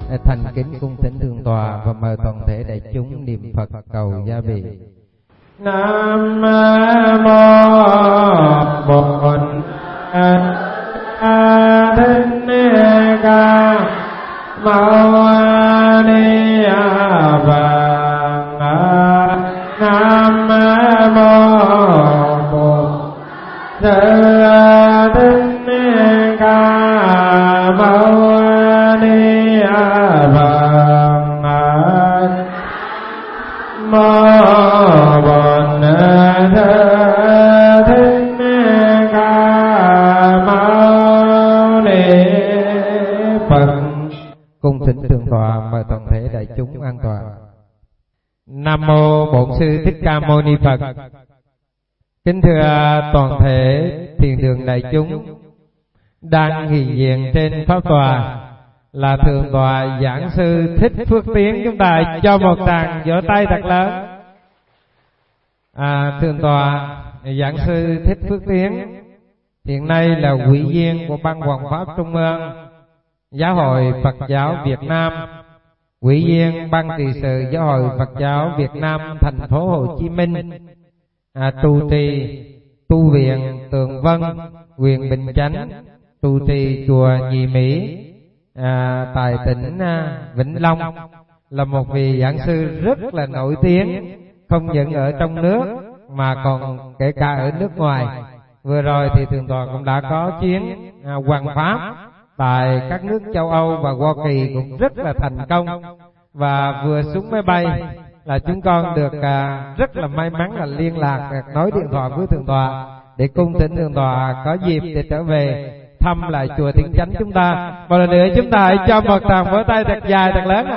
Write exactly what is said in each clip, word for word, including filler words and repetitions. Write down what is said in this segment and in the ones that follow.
thành kính cung thỉnh thượng tọa và mời toàn thể đại chúng niệm Phật cầu gia bị. Nam mô Bổn Thích Ca Mâu Ni Phật. Nam mô Bổn Thích Ca Mâu Ni Phật. Mô Bổn Thích Ca Mâu Ni Phật. Cung thỉnh thượng tọa mời toàn thể đại chúng an tọa. Nam mô Bổn Sư Thích Ca Mâu Ni Phật. Kính thưa toàn thể thiền đường đại chúng, đang hiện diện trên pháp tòa là thượng tọa giảng sư Thích Phước Tiến. Chúng ta cho một tràng vỗ tay thật lớn. À, thượng tọa giảng sư Thích Phước Tiến hiện nay là ủy viên của Ban Hoằng pháp Trung ương Giáo hội Phật giáo Việt Nam, ủy viên Ban trị sự Giáo hội Phật giáo Việt Nam thành phố Hồ Chí Minh, à, trụ trì tu viện Tường Vân, huyện Bình Chánh, trụ trì chùa Nhị Mỹ à, tại tỉnh à, Vĩnh Long, là một vị giảng sư rất là nổi tiếng, không những ở trong nước mà còn kể cả ở nước ngoài. Vừa rồi thì thượng tọa cũng đã có chuyến à, hoằng pháp tại các nước châu Âu và Hoa Kỳ cũng rất là thành công. Và vừa xuống máy bay là chúng con được à, rất là may mắn là liên lạc nói điện thoại với thượng tọa để cung thỉnh thượng tọa có dịp để trở về thăm lại chùa Thiên Chánh chúng ta. Một lần nữa chúng ta hãy cho một tràng vỗ tay thật dài thật lớn.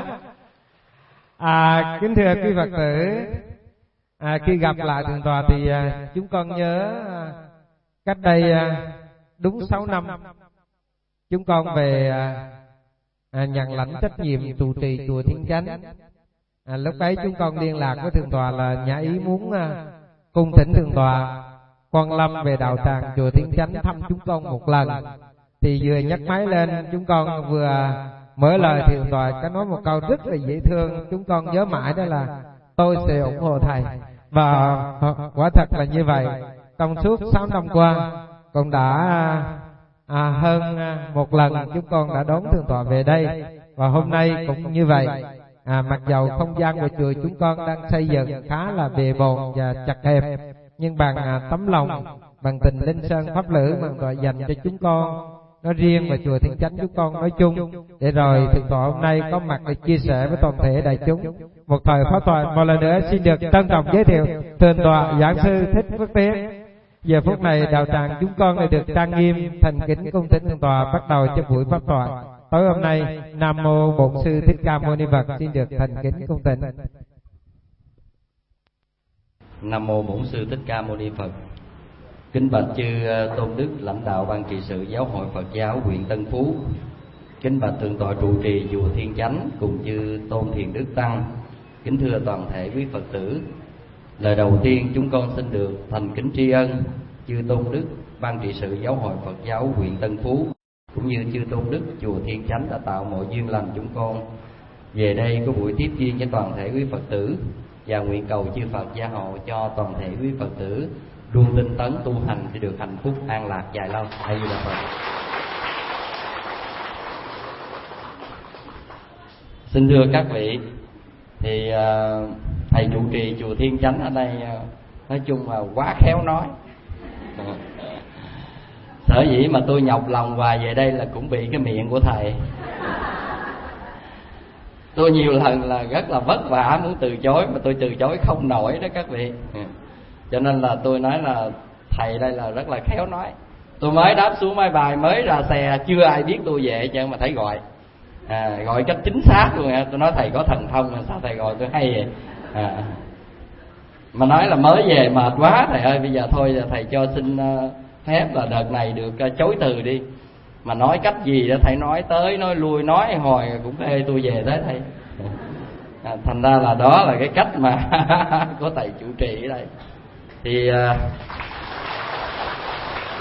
À, kính thưa quý Phật tử, à, khi gặp lại thượng tọa thì à, chúng con nhớ à, cách đây à, đúng sáu năm chúng con về à, à, nhận lãnh trách nhiệm trụ trì chùa Thiên Chánh. À, lúc ấy chúng con liên lạc với thượng tọa là nhã ý muốn à, cung thỉnh thượng tọa quan lâm về đạo tràng chùa Thiên Chánh thăm chúng con một lần. Thì vừa nhấc máy lên chúng con vừa mở lời thượng tọa có nói một câu rất là dễ thương, chúng con nhớ mãi, đó là tôi sẽ ủng hộ thầy. Và quả thật là như vậy. Trong suốt sáu năm qua con đã à, hơn một lần chúng con đã đón thượng tọa về đây, và hôm nay cũng như vậy. À, mặc dầu không gian của chùa chúng con đang xây dựng khá là bề bộn và chặt hẹp, nhưng bằng à, tấm lòng, bằng tình linh sơn pháp lữ mà thượng tọa dành cho chúng con nói riêng và chùa Thiên Chánh chúng con nói chung, để rồi thượng tọa hôm nay có mặt để chia sẻ với toàn thể đại chúng một thời pháp thoại. Một lần nữa xin được trân trọng giới thiệu thượng tọa giảng sư Thích Phước Tiến. Giờ phút này đạo tràng chúng con lại được trang nghiêm thành kính cung thỉnh thượng tọa bắt đầu cho buổi pháp thoại tối hôm nay. Nam mô Bổn Sư Thích Ca Mâu Ni Phật. Xin được thành kính cung thỉnh. Nam mô Bổn Sư Thích Ca Mâu Ni Phật. Kính bạch chư tôn đức lãnh đạo Ban trị sự Giáo hội Phật giáo huyện Tân Phú, kính bạch thượng tọa trụ trì chùa Thiên Chánh cùng chư tôn thiền đức tăng, kính thưa toàn thể quý Phật tử. Lời đầu tiên chúng con xin được thành kính tri ân chư tôn đức Ban trị sự Giáo hội Phật giáo huyện Tân Phú cũng như chư tôn đức chùa Thiên Chánh đã tạo mọi duyên lành chúng con về đây có buổi tiếp duyên cho toàn thể quý Phật tử, và nguyện cầu chư Phật gia hộ cho toàn thể quý Phật tử luôn tinh tấn tu hành để được hạnh phúc an lạc dài lâu. A Di Đà Phật. Xin thưa các vị, thì uh, thầy trụ trì chùa Thiên Chánh ở đây uh, nói chung là quá khéo nói. Sở dĩ mà tôi nhọc lòng hoài về đây là cũng bị cái miệng của thầy. Tôi nhiều lần là rất là vất vả muốn từ chối mà tôi từ chối không nổi đó các vị. Cho nên là tôi nói là thầy đây là rất là khéo nói. Tôi mới đáp xuống máy bay, mới ra xe, chưa ai biết tôi về chứ mà thấy gọi à, gọi cách chính xác luôn nha. Tôi nói thầy có thần thông mà sao thầy gọi tôi hay vậy à. Mà nói là mới về mệt quá thầy ơi, bây giờ thôi thầy cho xin phép là đợt này được chối từ đi. Mà nói cách gì đó thầy nói tới nói lui nói hồi cũng ê tôi về tới thầy à, thành ra là đó là cái cách mà của thầy chủ trì ở đây. Thì uh,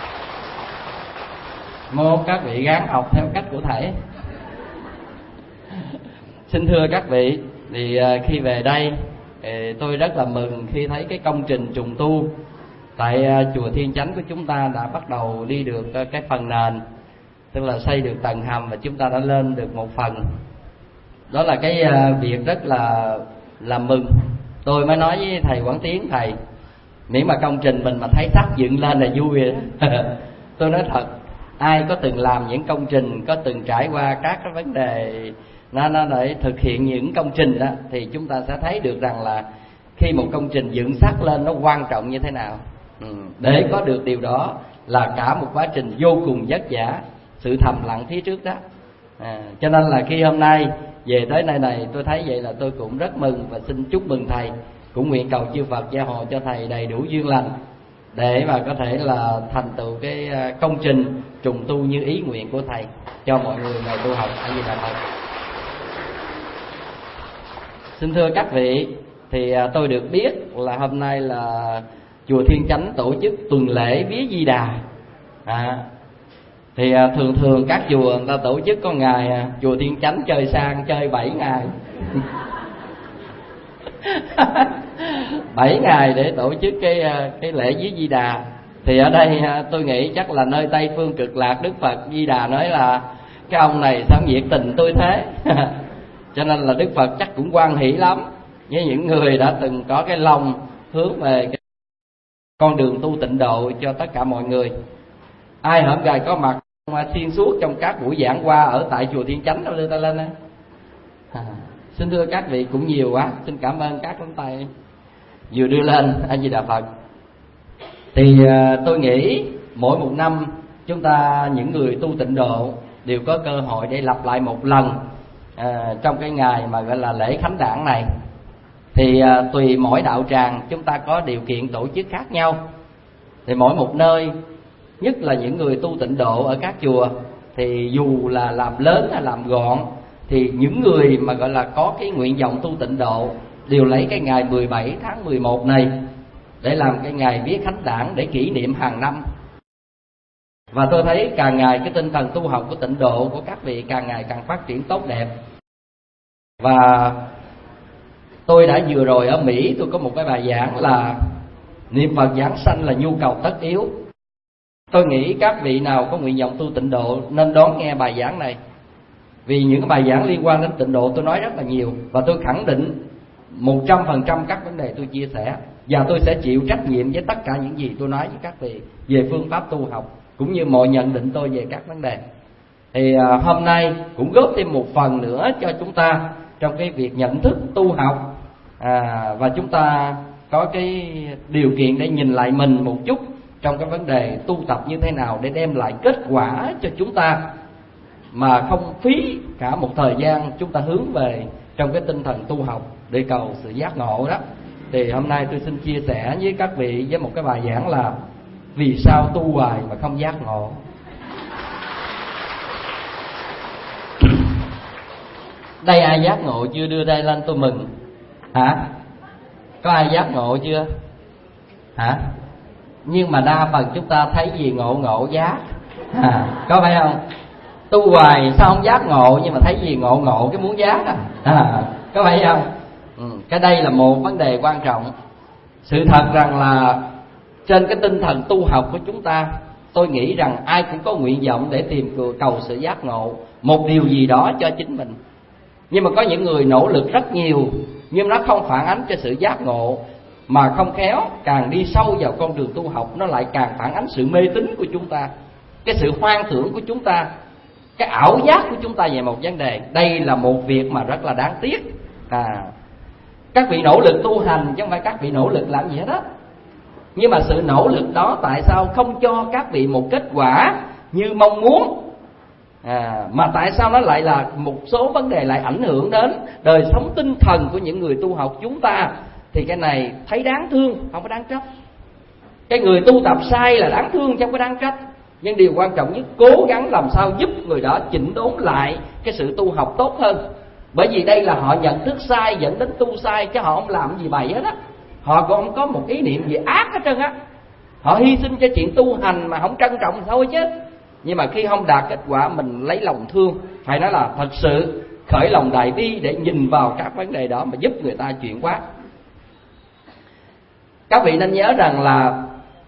mong các vị gắng học theo cách của thầy. Xin thưa các vị, thì khi về đây thì tôi rất là mừng khi thấy cái công trình trùng tu tại chùa Thiên Chánh của chúng ta đã bắt đầu đi được cái phần nền, tức là xây được tầng hầm và chúng ta đã lên được một phần. Đó là cái việc rất là là mừng. Tôi mới nói với thầy Quảng Tiến, thầy miễn mà công trình mình mà thấy sắp dựng lên là vui rồi đó. Tôi nói thật, ai có từng làm những công trình, có từng trải qua các cái vấn đề nó nó để thực hiện những công trình đó, thì chúng ta sẽ thấy được rằng là khi một công trình dựng sắt lên nó quan trọng như thế nào. Ừ. Để có được điều đó là cả một quá trình vô cùng vất vả, sự thầm lặng phía trước đó. À, cho nên là khi hôm nay về tới nơi này, tôi thấy vậy là tôi cũng rất mừng và xin chúc mừng thầy, cũng nguyện cầu chư Phật gia hộ cho thầy đầy đủ duyên lành để mà có thể là thành tựu cái công trình trùng tu như ý nguyện của thầy cho mọi người ngày tu học. A Di Đà Phật. Xin thưa các vị, thì tôi được biết là hôm nay là chùa Thiên Chánh tổ chức tuần lễ vía Di Đà. À, thì thường thường các chùa người ta tổ chức có ngày, chùa Thiên Chánh chơi sang chơi bảy ngày. bảy ngày để tổ chức cái cái lễ vía Di Đà. Thì ở đây tôi nghĩ chắc là nơi Tây Phương Cực Lạc, Đức Phật Di Đà nói là cái ông này sao nhiệt tình tôi thế. Cho nên là Đức Phật chắc cũng hoan hỷ lắm với những người đã từng có cái lòng hướng về cái con đường tu tịnh độ cho tất cả mọi người. Ai hổm gài có mặt xuyên suốt trong các buổi giảng qua ở tại chùa Thiên Chánh đâu, đưa tay lên á. À, xin thưa các vị cũng nhiều quá, xin cảm ơn các cánh tay vừa đưa lên. A Di Đà Phật. Thì uh, tôi nghĩ mỗi một năm chúng ta những người tu tịnh độ đều có cơ hội để lặp lại một lần à, trong cái ngày mà gọi là lễ khánh đản này. Thì à, tùy mỗi đạo tràng chúng ta có điều kiện tổ chức khác nhau. Thì mỗi một nơi, nhất là những người tu tịnh độ ở các chùa, thì dù là làm lớn hay làm gọn, thì những người mà gọi là có cái nguyện vọng tu tịnh độ đều lấy cái ngày mười bảy tháng mười một này để làm cái ngày vía khánh đản để kỷ niệm hàng năm. Và tôi thấy càng ngày cái tinh thần tu học của tịnh độ của các vị càng ngày càng phát triển tốt đẹp. Và tôi đã vừa rồi ở Mỹ, tôi có một cái bài giảng là niệm Phật giảng sanh là nhu cầu tất yếu. Tôi nghĩ các vị nào có nguyện vọng tu tịnh độ nên đón nghe bài giảng này. Vì những cái bài giảng liên quan đến tịnh độ tôi nói rất là nhiều, và tôi khẳng định một trăm phần trăm các vấn đề tôi chia sẻ, và tôi sẽ chịu trách nhiệm với tất cả những gì tôi nói với các vị về phương pháp tu học, cũng như mọi nhận định tôi về các vấn đề. Thì à, hôm nay cũng góp thêm một phần nữa cho chúng ta trong cái việc nhận thức tu học, à, và chúng ta có cái điều kiện để nhìn lại mình một chút trong cái vấn đề tu tập như thế nào để đem lại kết quả cho chúng ta mà không phí cả một thời gian chúng ta hướng về trong cái tinh thần tu học để cầu sự giác ngộ đó. Thì hôm nay tôi xin chia sẻ với các vị với một cái bài giảng là vì sao tu hoài mà không giác ngộ. Đây ai giác ngộ chưa? Đưa tay lên tôi mừng. Hả? Có ai giác ngộ chưa? Hả? Nhưng mà đa phần chúng ta thấy gì ngộ ngộ giác. À, có phải không? Tu hoài sao không giác ngộ, nhưng mà thấy gì ngộ ngộ cái muốn giác à, à có phải không? Ừ, cái đây là một vấn đề quan trọng. Sự thật rằng là trên cái tinh thần tu học của chúng ta, tôi nghĩ rằng ai cũng có nguyện vọng để tìm cầu sự giác ngộ, một điều gì đó cho chính mình. Nhưng mà có những người nỗ lực rất nhiều nhưng nó không phản ánh cho sự giác ngộ, mà không khéo càng đi sâu vào con đường tu học nó lại càng phản ánh sự mê tín của chúng ta, cái sự hoang tưởng của chúng ta, cái ảo giác của chúng ta về một vấn đề. Đây là một việc mà rất là đáng tiếc. À, các vị nỗ lực tu hành chứ không phải các vị nỗ lực làm gì hết á. Nhưng mà sự nỗ lực đó tại sao không cho các vị một kết quả như mong muốn, à, mà tại sao nó lại là một số vấn đề lại ảnh hưởng đến đời sống tinh thần của những người tu học chúng ta? Thì cái này thấy đáng thương, không có đáng trách. Cái người tu tập sai là đáng thương chứ không có đáng trách. Nhưng điều quan trọng nhất, cố gắng làm sao giúp người đó chỉnh đốn lại cái sự tu học tốt hơn. Bởi vì đây là họ nhận thức sai dẫn đến tu sai, chứ họ không làm gì bậy hết á. Họ cũng không có một ý niệm gì ác hết trơn á. Họ hy sinh cho chuyện tu hành mà không trân trọng thôi chứ. Nhưng mà khi không đạt kết quả mình lấy lòng thương. Phải nói là thật sự khởi lòng đại bi để nhìn vào các vấn đề đó mà giúp người ta chuyển hóa. Các vị nên nhớ rằng là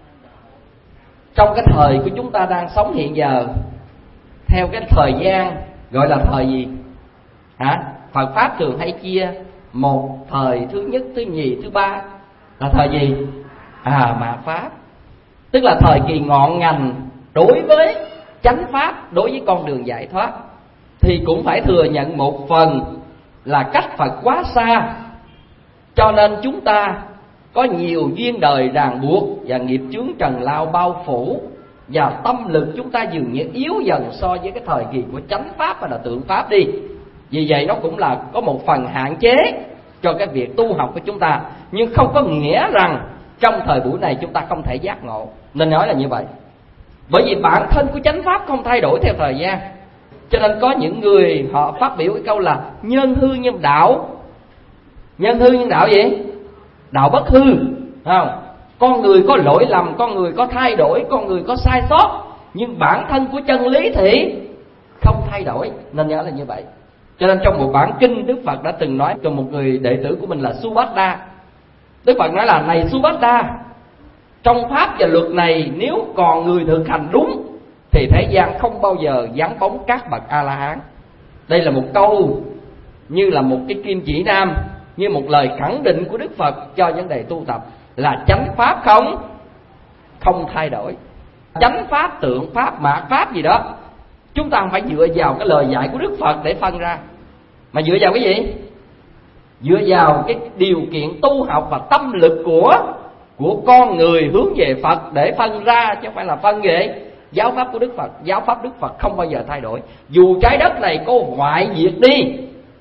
trong cái thời của chúng ta đang sống hiện giờ, theo cái thời gian gọi là thời gì? Hả? Phật Pháp thường hay chia một thời, thứ nhất, thứ nhì, thứ ba là thời gì? À, Mạt Pháp. Tức là thời kỳ ngọn ngành đối với chánh Pháp, đối với con đường giải thoát. Thì cũng phải thừa nhận một phần là cách Phật quá xa, cho nên chúng ta có nhiều duyên đời ràng buộc và nghiệp chướng trần lao bao phủ, và tâm lực chúng ta dường như yếu dần so với cái thời kỳ của chánh Pháp và là tượng Pháp đi. Vì vậy nó cũng là có một phần hạn chế cho cái việc tu học của chúng ta, nhưng không có nghĩa rằng trong thời buổi này chúng ta không thể giác ngộ. Nên nói là như vậy. Bởi vì bản thân của chánh Pháp không thay đổi theo thời gian, cho nên có những người họ phát biểu cái câu là nhân hư nhân đạo. Nhân hư nhân đạo gì? Đạo bất hư, không? Con người có lỗi lầm, con người có thay đổi, con người có sai sót, nhưng bản thân của chân lý thì không thay đổi. Nên nhớ là như vậy. Cho nên trong một bản kinh, Đức Phật đã từng nói cho một người đệ tử của mình là Subhadda. Đức Phật nói là: này Subhadda, trong pháp và luật này nếu còn người thực hành đúng thì thế gian không bao giờ vắng bóng các bậc A-la-hán. Đây là một câu như là một cái kim chỉ nam, như một lời khẳng định của Đức Phật cho vấn đề tu tập, là chánh pháp không không thay đổi. Chánh pháp, tượng pháp, mạt pháp gì đó, chúng ta không phải dựa vào cái lời dạy của Đức Phật để phân ra, mà dựa vào cái gì? Dựa vào cái điều kiện tu học và tâm lực của của con người hướng về Phật để phân ra, chứ không phải là phân về giáo pháp của Đức Phật. Giáo pháp Đức Phật không bao giờ thay đổi. Dù trái đất này có hoại diệt đi,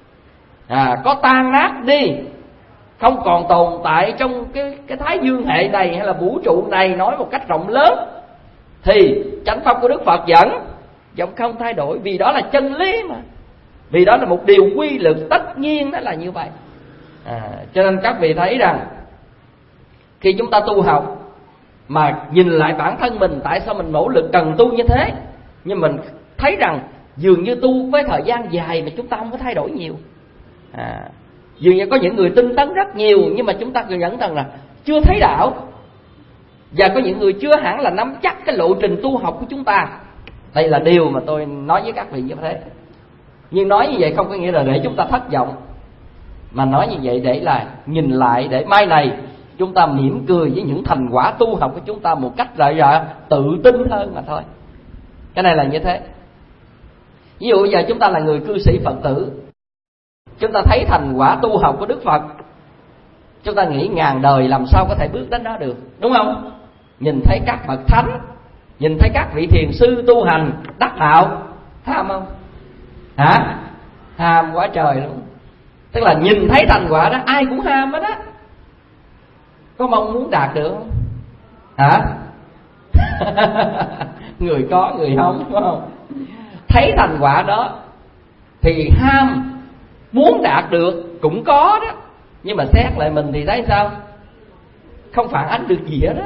à, có tan nát đi, không còn tồn tại trong cái cái thái dương hệ này hay là vũ trụ này, nói một cách rộng lớn, thì chánh pháp của Đức Phật vẫn vẫn không thay đổi, vì đó là chân lý mà, vì đó là một điều quy luật tất nhiên, đó là như vậy. À, cho nên các vị thấy rằng khi chúng ta tu học mà nhìn lại bản thân mình, tại sao mình nỗ lực cần tu như thế, nhưng mình thấy rằng dường như tu với thời gian dài mà chúng ta không có thay đổi nhiều. À, dường như có những người tinh tấn rất nhiều, nhưng mà chúng ta cứ nhận rằng là chưa thấy đạo, và có những người chưa hẳn là nắm chắc cái lộ trình tu học của chúng ta. Đây là điều mà tôi nói với các vị như thế. Nhưng nói như vậy không có nghĩa là để chúng ta thất vọng, mà nói như vậy để là nhìn lại, để mai này chúng ta mỉm cười với những thành quả tu học của chúng ta một cách rợi rợ, tự tin hơn mà thôi. Cái này là như thế. Ví dụ giờ chúng ta là người cư sĩ Phật tử, chúng ta thấy thành quả tu học của Đức Phật, chúng ta nghĩ ngàn đời làm sao có thể bước đến đó được, đúng không? Nhìn thấy các bậc thánh, nhìn thấy các vị thiền sư tu hành đắc đạo, tham không? Hả? Ham quá trời luôn. Tức là nhìn thấy thành quả đó ai cũng ham hết á. Có mong muốn đạt được không? Hả? Người có người không, đúng không? Thấy thành quả đó thì ham muốn đạt được cũng có đó, nhưng mà xét lại mình thì thấy sao? Không phản ánh được gì hết đó.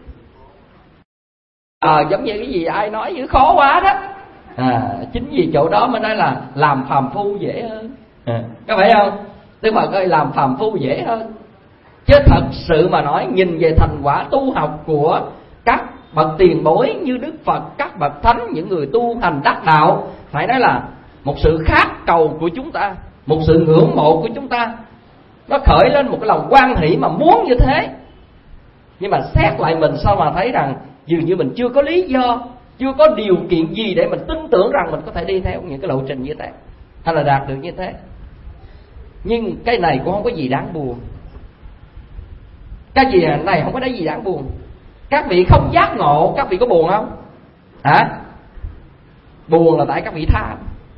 À, giống như cái gì ai nói dữ khó quá đó. À, chính vì chỗ đó mới nói là làm phàm phu dễ hơn. À, có phải không? Tức là coi làm phàm phu dễ hơn. Chứ thật sự mà nói, nhìn về thành quả tu học của các bậc tiền bối như Đức Phật, các bậc thánh, những người tu hành đắc đạo, phải nói là một sự khát cầu của chúng ta, một sự ngưỡng mộ của chúng ta, nó khởi lên một cái lòng hoan hỷ mà muốn như thế. Nhưng mà xét lại mình sao mà thấy rằng dường như mình chưa có lý do, chưa có điều kiện gì để mình tin tưởng rằng mình có thể đi theo những cái lộ trình như thế, hay là đạt được như thế. Nhưng cái này cũng không có gì đáng buồn. Cái gì này không có cái gì đáng buồn. Các vị không giác ngộ, các vị có buồn không? Hả? Buồn là tại các vị tham.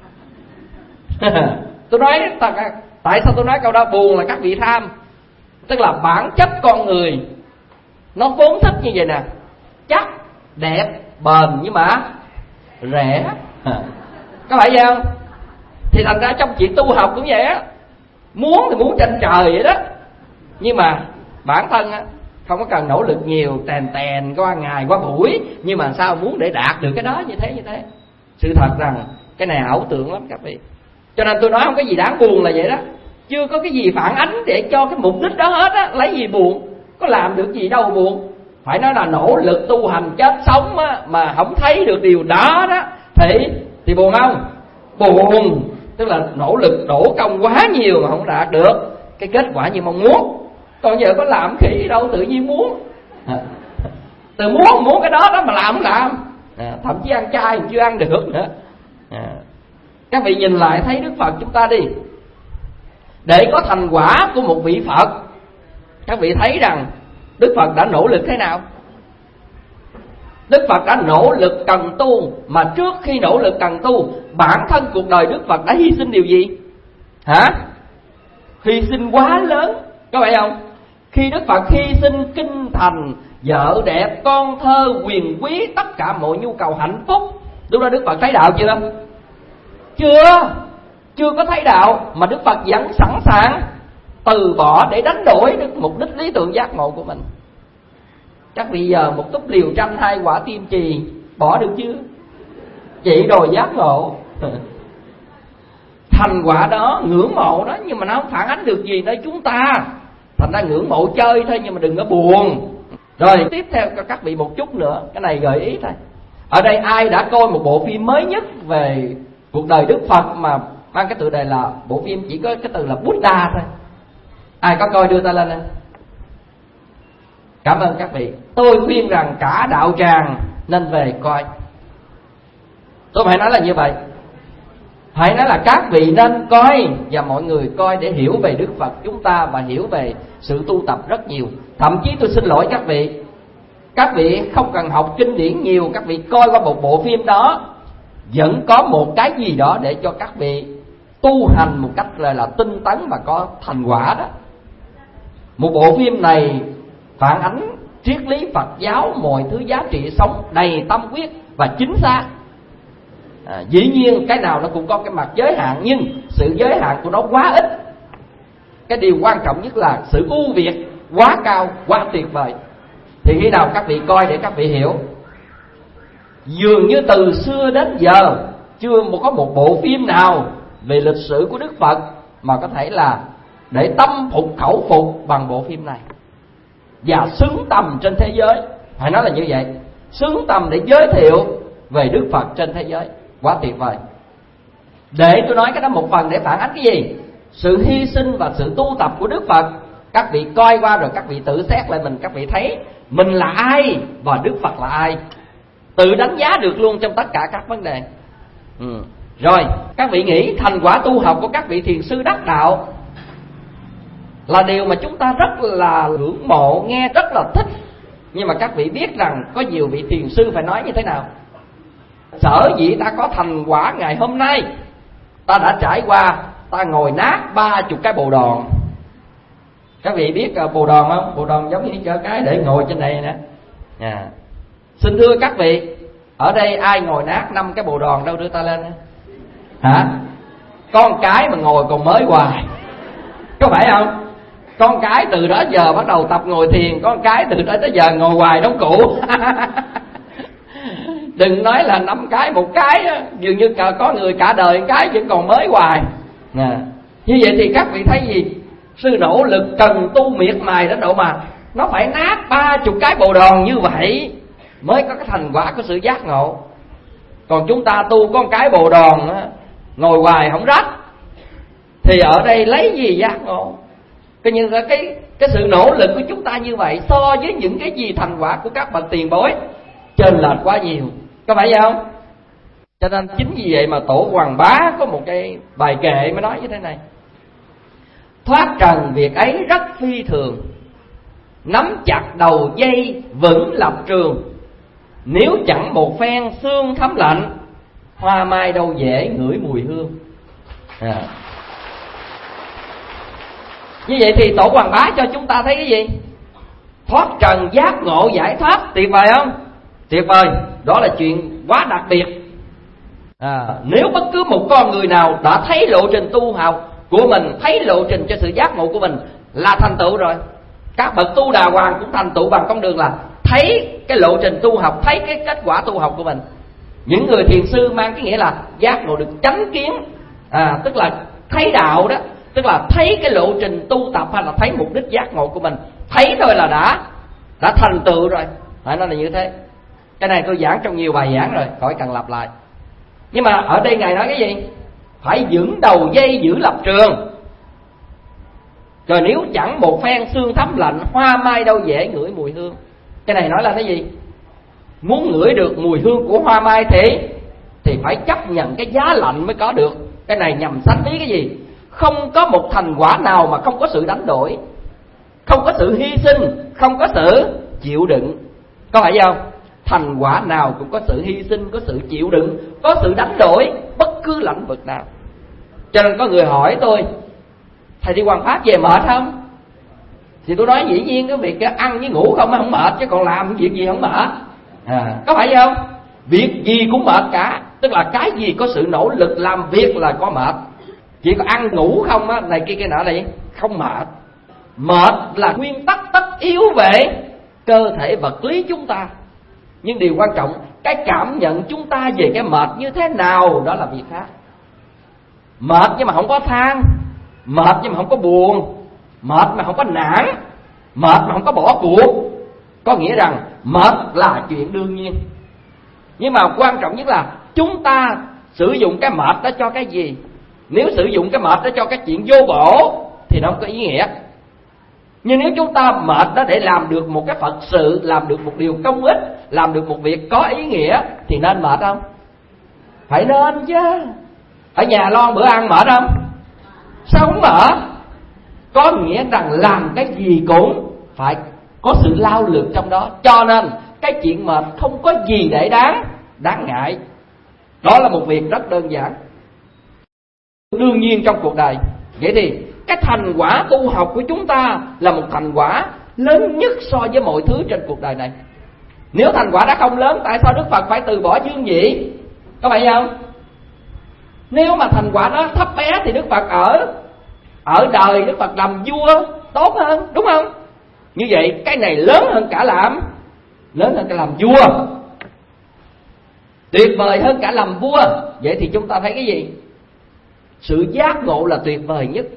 Tôi nói tại sao tôi nói câu đó buồn là các vị tham. Tức là bản chất con người nó vốn thích như vậy nè, chắc, đẹp, bền, nhưng mà rẻ. Có phải vậy không? Thì thành ra trong chuyện tu học cũng vậy á, muốn thì muốn trên trời vậy đó, nhưng mà bản thân á không có cần nỗ lực nhiều, tèn tèn qua ngày qua buổi, nhưng mà sao muốn để đạt được cái đó như thế như thế. Sự thật rằng cái này ảo tưởng lắm các vị. Cho nên tôi nói không có gì đáng buồn là vậy đó. Chưa có cái gì phản ánh để cho cái mục đích đó hết á. Lấy gì buồn, có làm được gì đâu buồn. Phải nói là nỗ lực tu hành chết sống á, mà không thấy được điều đó đó Thì thì buồn không? Buồn. Tức là nỗ lực đổ công quá nhiều mà không đạt được cái kết quả như mong muốn. Còn giờ có làm khỉ đâu, tự nhiên muốn à, Từ muốn muốn cái đó đó mà làm không làm à, thậm chí ăn chay chưa ăn được nữa à. Các vị nhìn lại thấy Đức Phật chúng ta đi. Để có thành quả của một vị Phật, các vị thấy rằng Đức Phật đã nỗ lực thế nào? Đức Phật đã nỗ lực cần tu. Mà trước khi nỗ lực cần tu, bản thân cuộc đời Đức Phật đã hy sinh điều gì? Hả? Hy sinh quá lớn, có phải không? Khi Đức Phật hy sinh kinh thành, vợ đẹp, con thơ, quyền quý, tất cả mọi nhu cầu hạnh phúc, lúc đó Đức Phật thấy đạo chưa? Chưa. Chưa có thấy đạo, mà Đức Phật vẫn sẵn sàng từ bỏ để đánh đổi được mục đích lý tưởng giác ngộ của mình. Chắc bây giờ một túp liều tranh hai quả tim trì bỏ được chưa? Chỉ đòi giác ngộ. Thành quả đó, ngưỡng mộ đó, nhưng mà nó không phản ánh được gì nơi chúng ta. Thành ra ngưỡng mộ chơi thôi, nhưng mà đừng có buồn. Rồi tiếp theo cho các vị một chút nữa, cái này gợi ý thôi. Ở đây ai đã coi một bộ phim mới nhất về cuộc đời Đức Phật mà mang cái tựa đề là, bộ phim chỉ có cái từ là Buddha thôi? Ai có coi đưa tay lên nè. Cảm ơn các vị. Tôi khuyên rằng cả đạo tràng nên về coi. Tôi phải nói là như vậy. Phải nói là các vị nên coi, và mọi người coi để hiểu về Đức Phật chúng ta và hiểu về sự tu tập rất nhiều. Thậm chí tôi xin lỗi các vị, các vị không cần học kinh điển nhiều, các vị coi qua một bộ phim đó vẫn có một cái gì đó để cho các vị tu hành một cách là, là tinh tấn và có thành quả đó. Một bộ phim này phản ánh triết lý Phật giáo, mọi thứ giá trị sống đầy tâm huyết và chính xác. À, dĩ nhiên cái nào nó cũng có cái mặt giới hạn, nhưng sự giới hạn của nó quá ít. Cái điều quan trọng nhất là sự ưu việt quá cao, quá tuyệt vời. Thì khi nào các vị coi để các vị hiểu. Dường như từ xưa đến giờ chưa có một bộ phim nào về lịch sử của Đức Phật mà có thể là để tâm phục khẩu phục bằng bộ phim này, và xứng tầm trên thế giới. Phải nói là như vậy, xứng tầm để giới thiệu về Đức Phật trên thế giới. Quá tuyệt vời. Để tôi nói cái đó một phần để phản ánh cái gì? Sự hy sinh và sự tu tập của Đức Phật. Các vị coi qua rồi các vị tự xét lại mình, các vị thấy mình là ai và Đức Phật là ai, tự đánh giá được luôn trong tất cả các vấn đề. ừ. Rồi các vị nghĩ thành quả tu học của các vị thiền sư đắc đạo là điều mà chúng ta rất là ngưỡng mộ, nghe rất là thích. Nhưng mà các vị biết rằng có nhiều vị thiền sư phải nói như thế nào? Sở dĩ ta có thành quả ngày hôm nay, ta đã trải qua, ta ngồi nát ba chục cái bồ đòn. Các vị biết uh, bồ đòn không? Bồ đòn giống như cái để ngồi trên này nè. À. Xin thưa các vị, ở đây ai ngồi nát năm cái bồ đòn đâu, đưa ta lên. Hả? Con cái mà ngồi còn mới hoài, có phải không? Con cái từ đó giờ bắt đầu tập ngồi thiền, con cái từ đó tới giờ ngồi hoài đóng cũ. Đừng nói là năm cái một cái á, dường như có người cả đời cái vẫn còn mới hoài. À. Như vậy thì các vị thấy gì? Sự nỗ lực cần tu miệt mài đến độ mà nó phải nát ba chục cái bồ đòn như vậy mới có cái thành quả của sự giác ngộ. Còn chúng ta tu có một cái bồ đòn á, ngồi hoài không rách, thì ở đây lấy gì giác ngộ? Coi như là cái, cái sự nỗ lực của chúng ta như vậy so với những cái gì thành quả của các bậc tiền bối chênh lệch quá nhiều, có phải vậy không? Cho nên chính vì vậy mà Tổ Hoàng Bá có một cái bài kệ mới nói như thế này: thoát trần việc ấy rất phi thường, nắm chặt đầu dây vững lập trường, nếu chẳng một phen xương thấm lạnh, hoa mai đâu dễ ngửi mùi hương. À. Như vậy thì Tổ Hoàng Bá cho chúng ta thấy cái gì? Thoát trần giác ngộ giải thoát, tuyệt vời không? Tuyệt vời, đó là chuyện quá đặc biệt. À, nếu bất cứ một con người nào đã thấy lộ trình tu học của mình, thấy lộ trình cho sự giác ngộ của mình là thành tựu rồi. Các bậc tu đà hoàng cũng thành tựu bằng con đường là thấy cái lộ trình tu học, thấy cái kết quả tu học của mình. Những người thiền sư mang cái nghĩa là giác ngộ được chánh kiến, À, tức là thấy đạo đó, tức là thấy cái lộ trình tu tập hay là thấy mục đích giác ngộ của mình, thấy thôi là đã đã thành tựu rồi. Phải nói là như thế. Cái này tôi giảng trong nhiều bài giảng rồi, khỏi cần lặp lại. Nhưng mà ở đây Ngài nói cái gì? Phải vững đầu dây, giữ lập trường. Rồi nếu chẳng một phen xương thấm lạnh, hoa mai đâu dễ ngửi mùi hương. Cái này nói là cái gì? Muốn ngửi được mùi hương của hoa mai thì thì phải chấp nhận cái giá lạnh mới có được. Cái này nhằm sánh ví cái gì? Không có một thành quả nào mà không có sự đánh đổi, không có sự hy sinh, không có sự chịu đựng. Có phải không? Thành quả nào cũng có sự hy sinh, có sự chịu đựng, có sự đánh đổi, bất cứ lĩnh vực nào. Cho nên có người hỏi tôi: thầy đi Hoằng Pháp về mệt không? Thì tôi nói dĩ nhiên cái việc ăn với ngủ không không mệt, chứ còn làm việc gì không mệt. À, có phải không? Việc gì cũng mệt cả. Tức là cái gì có sự nỗ lực làm việc là có mệt. Chỉ có ăn ngủ không á, này kia kia nọ này không mệt. Mệt là nguyên tắc tất yếu về cơ thể vật lý chúng ta. Nhưng điều quan trọng, cái cảm nhận chúng ta về cái mệt như thế nào, đó là việc khác. Mệt nhưng mà không có than, mệt nhưng mà không có buồn, mệt mà không có nản, mệt mà không có bỏ cuộc. Có nghĩa rằng mệt là chuyện đương nhiên. Nhưng mà quan trọng nhất là chúng ta sử dụng cái mệt đó cho cái gì. Nếu sử dụng cái mệt đó cho cái chuyện vô bổ thì nó không có ý nghĩa. Nhưng nếu chúng ta mệt đó để làm được một cái Phật sự, làm được một điều công ích, làm được một việc có ý nghĩa thì nên mệt không? Phải nên chứ. Ở nhà lo bữa ăn mệt không? Sao không mệt? Có nghĩa rằng làm cái gì cũng phải có sự lao lực trong đó. Cho nên cái chuyện mệt không có gì để đáng đáng ngại. Đó là một việc rất đơn giản, đương nhiên trong cuộc đời. Vậy thì cái thành quả tu học của chúng ta là một thành quả lớn nhất so với mọi thứ trên cuộc đời này. Nếu thành quả đã không lớn, tại sao Đức Phật phải từ bỏ dương vị? Có phải không? Nếu mà thành quả đó thấp bé thì Đức Phật ở ở đời Đức Phật làm vua tốt hơn, đúng không? Như vậy cái này lớn hơn cả làm lớn hơn cả làm vua, tuyệt vời hơn cả làm vua. Vậy thì chúng ta thấy cái gì? Sự giác ngộ là tuyệt vời nhất.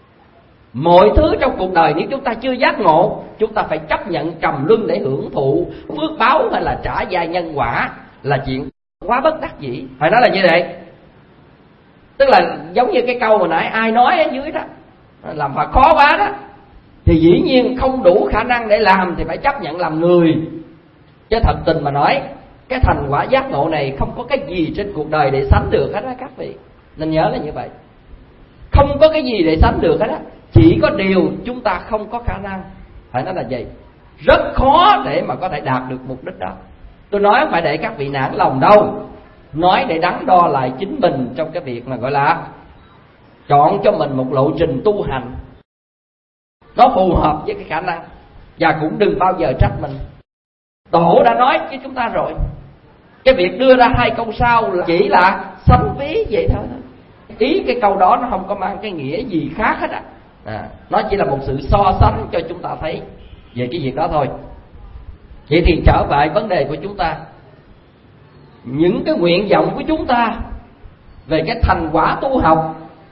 Mọi thứ trong cuộc đời nếu chúng ta chưa giác ngộ, chúng ta phải chấp nhận trầm luân để hưởng thụ phước báo hay là trả gia nhân quả, là chuyện quá bất đắc dĩ. Phải nói là như vậy. Tức là giống như cái câu hồi nãy ai nói ở dưới đó, làm Phật khó quá đó, thì dĩ nhiên không đủ khả năng để làm thì phải chấp nhận làm người. Chứ thật tình mà nói, cái thành quả giác ngộ này không có cái gì trên cuộc đời để sánh được hết á các vị. Nên nhớ là như vậy. Không có cái gì để sánh được hết á. Chỉ có điều chúng ta không có khả năng. Phải nói là vậy. Rất khó để mà có thể đạt được mục đích đó. Tôi nói không phải để các vị nản lòng đâu, nói để đắn đo lại chính mình trong cái việc mà gọi là chọn cho mình một lộ trình tu hành nó phù hợp với cái khả năng. Và cũng đừng bao giờ trách mình. Tổ đã nói với chúng ta rồi. Cái việc đưa ra hai câu sau là chỉ là sánh ví vậy thôi. Ý cái câu đó nó không có mang cái nghĩa gì khác hết á. À, nó chỉ là một sự so sánh cho chúng ta thấy về cái việc đó thôi. Vậy thì trở về vấn đề của chúng ta, những cái nguyện vọng của chúng ta về cái thành quả tu học,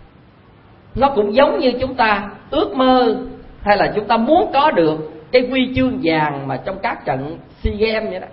nó cũng giống như chúng ta ước mơ hay là chúng ta muốn có được cái huy chương vàng mà trong các trận SEA Games vậy đó.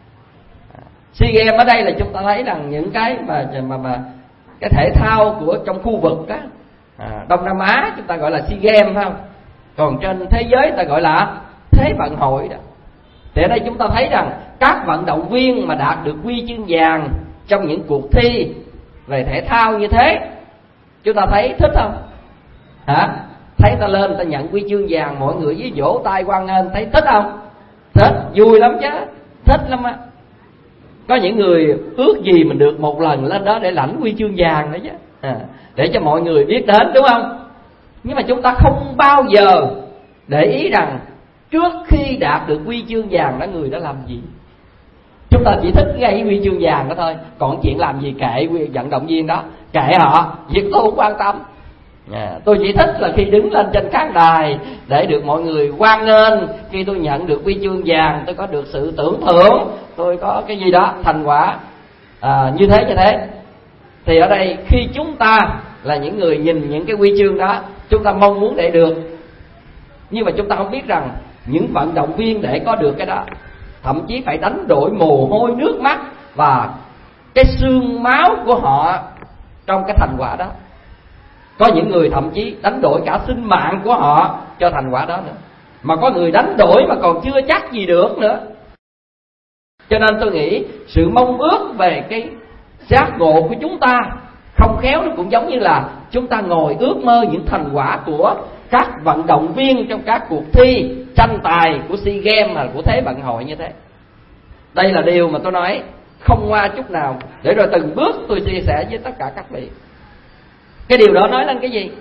SEA Games ở đây là chúng ta thấy rằng những cái mà mà mà cái thể thao của trong khu vực đó, à, Đông Nam Á chúng ta gọi là SEA Games phải không? Còn trên thế giới ta gọi là Thế vận hội đó. Thì ở đây chúng ta thấy rằng các vận động viên mà đạt được huy chương vàng trong những cuộc thi về thể thao như thế, chúng ta thấy thích không? Hả? Thấy ta lên ta nhận huy chương vàng, mọi người với vỗ tay hoan nghênh, thấy thích không? Thích, vui lắm chứ, thích lắm á. Có những người ước gì mình được một lần lên đó để lãnh huy chương vàng nữa chứ, à, để cho mọi người biết đến, đúng không? Nhưng mà chúng ta không bao giờ để ý rằng trước khi đạt được huy chương vàng đó người đã làm gì. Chúng ta chỉ thích gây huy chương vàng đó thôi. Còn chuyện làm gì kệ vận động viên đó, kệ họ, việc tôi không quan tâm. À, tôi chỉ thích là khi đứng lên trên khán đài để được mọi người hoan nghênh, khi tôi nhận được huy chương vàng tôi có được sự tưởng thưởng, tôi có cái gì đó thành quả, à, như thế như thế. Thì ở đây khi chúng ta là những người nhìn những cái huy chương đó, chúng ta mong muốn để được. Nhưng mà chúng ta không biết rằng những vận động viên để có được cái đó thậm chí phải đánh đổi mồ hôi nước mắt và cái xương máu của họ trong cái thành quả đó. Có những người thậm chí đánh đổi cả sinh mạng của họ cho thành quả đó nữa. Mà có người đánh đổi mà còn chưa chắc gì được nữa. Cho nên tôi nghĩ sự mong ước về cái giác ngộ của chúng ta không khéo nó cũng giống như là chúng ta ngồi ước mơ những thành quả của các vận động viên trong các cuộc thi tranh tài của SEA Games hay của Thế vận hội như thế. Đây là điều mà tôi nói không ngoa chút nào, để rồi từng bước tôi chia sẻ với tất cả các vị. Cái điều đó nói lên cái gì?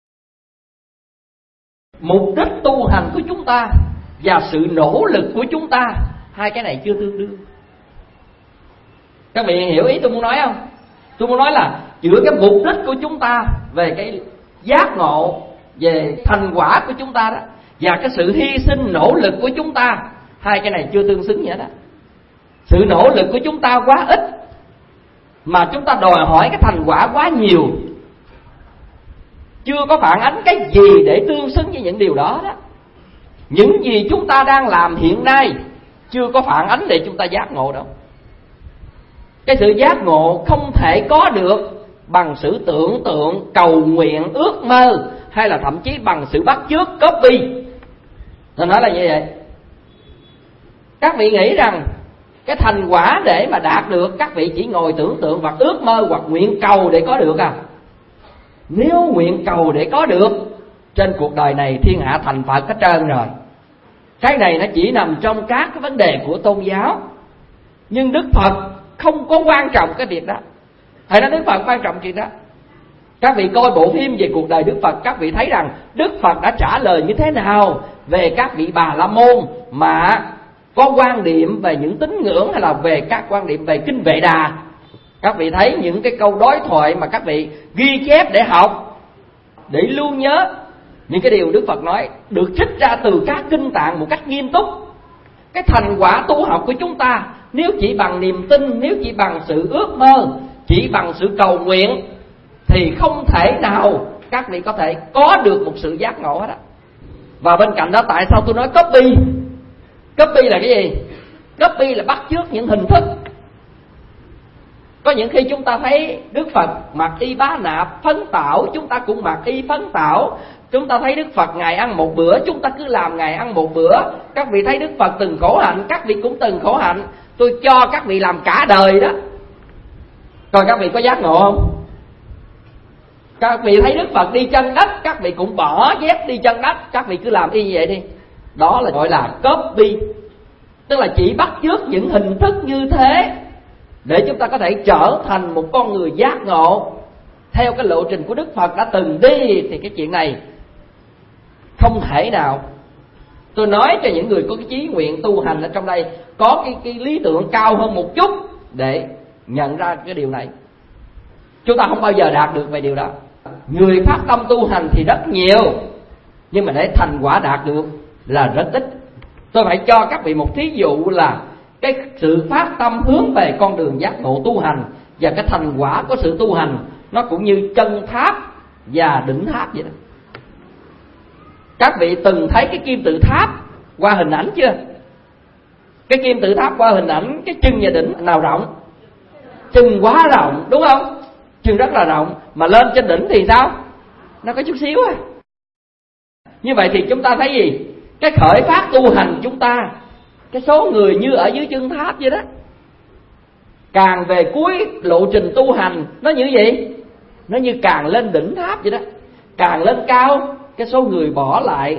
Mục đích tu hành của chúng ta và sự nỗ lực của chúng ta, hai cái này chưa tương đương. Các vị hiểu ý tôi muốn nói không? Tôi muốn nói là giữa cái mục đích của chúng ta về cái giác ngộ, về thành quả của chúng ta đó, và cái sự hy sinh nỗ lực của chúng ta, hai cái này chưa tương xứng vậy đó. Sự nỗ lực của chúng ta quá ít mà chúng ta đòi hỏi cái thành quả quá nhiều, chưa có phản ánh cái gì để tương xứng với những điều đó đó. Những gì chúng ta đang làm hiện nay chưa có phản ánh để chúng ta giác ngộ đâu. Cái sự giác ngộ không thể có được bằng sự tưởng tượng, cầu nguyện, ước mơ, hay là thậm chí bằng sự bắt chước, copy. Tôi nói là như vậy. Các vị nghĩ rằng cái thành quả để mà đạt được, các vị chỉ ngồi tưởng tượng hoặc ước mơ hoặc nguyện cầu để có được à? Nếu nguyện cầu để có được, trên cuộc đời này thiên hạ thành Phật hết trơn rồi. Cái này nó chỉ nằm trong các cái vấn đề của tôn giáo. Nhưng Đức Phật không có quan trọng cái việc đó. Hay nói Đức Phật quan trọng chuyện đó. Các vị coi bộ phim về cuộc đời Đức Phật, các vị thấy rằng Đức Phật đã trả lời như thế nào về các vị Bà La Môn mà có quan điểm về những tín ngưỡng, hay là về các quan điểm về kinh Vệ Đà. Các vị thấy những cái câu đối thoại mà các vị ghi chép để học, để lưu nhớ những cái điều Đức Phật nói, được trích ra từ các kinh tạng một cách nghiêm túc. Cái thành quả tu học của chúng ta, nếu chỉ bằng niềm tin, nếu chỉ bằng sự ước mơ, chỉ bằng sự cầu nguyện, thì không thể nào các vị có thể có được một sự giác ngộ hết á. Và bên cạnh đó, tại sao tôi nói copy? Copy là cái gì? Copy là bắt chước những hình thức. Có những khi chúng ta thấy Đức Phật mặc y bá nạp phấn tảo, chúng ta cũng mặc y phấn tảo. Chúng ta thấy Đức Phật Ngài ăn một bữa, chúng ta cứ làm Ngài ăn một bữa. Các vị thấy Đức Phật từng khổ hạnh, các vị cũng từng khổ hạnh. Tôi cho các vị làm cả đời đó. Còn các vị có giác ngộ không? Các vị thấy Đức Phật đi chân đất, các vị cũng bỏ dép đi chân đất, các vị cứ làm y như vậy đi. Đó là gọi là copy. Tức là chỉ bắt chước những hình thức như thế để chúng ta có thể trở thành một con người giác ngộ theo cái lộ trình của Đức Phật đã từng đi. Thì cái chuyện này không thể nào. Tôi nói cho những người có cái chí nguyện tu hành ở trong đây, có cái, cái lý tưởng cao hơn một chút để nhận ra cái điều này. Chúng ta không bao giờ đạt được về điều đó. Người phát tâm tu hành thì rất nhiều, nhưng mà để thành quả đạt được là rất ít. Tôi phải cho các vị một thí dụ là cái sự phát tâm hướng về con đường giác ngộ tu hành và cái thành quả của sự tu hành nó cũng như chân tháp và đỉnh tháp vậy đó. Các vị từng thấy cái kim tự tháp qua hình ảnh chưa? Cái kim tự tháp qua hình ảnh, cái chân và đỉnh nào rộng? Chân quá rộng, đúng không? Chân rất là rộng, mà lên trên đỉnh thì sao? Nó có chút xíu à. Như vậy thì chúng ta thấy gì? Cái khởi phát tu hành chúng ta, cái số người như ở dưới chân tháp vậy đó. Càng về cuối lộ trình tu hành, nó như vậy, nó như càng lên đỉnh tháp vậy đó. Càng lên cao, cái số người bỏ lại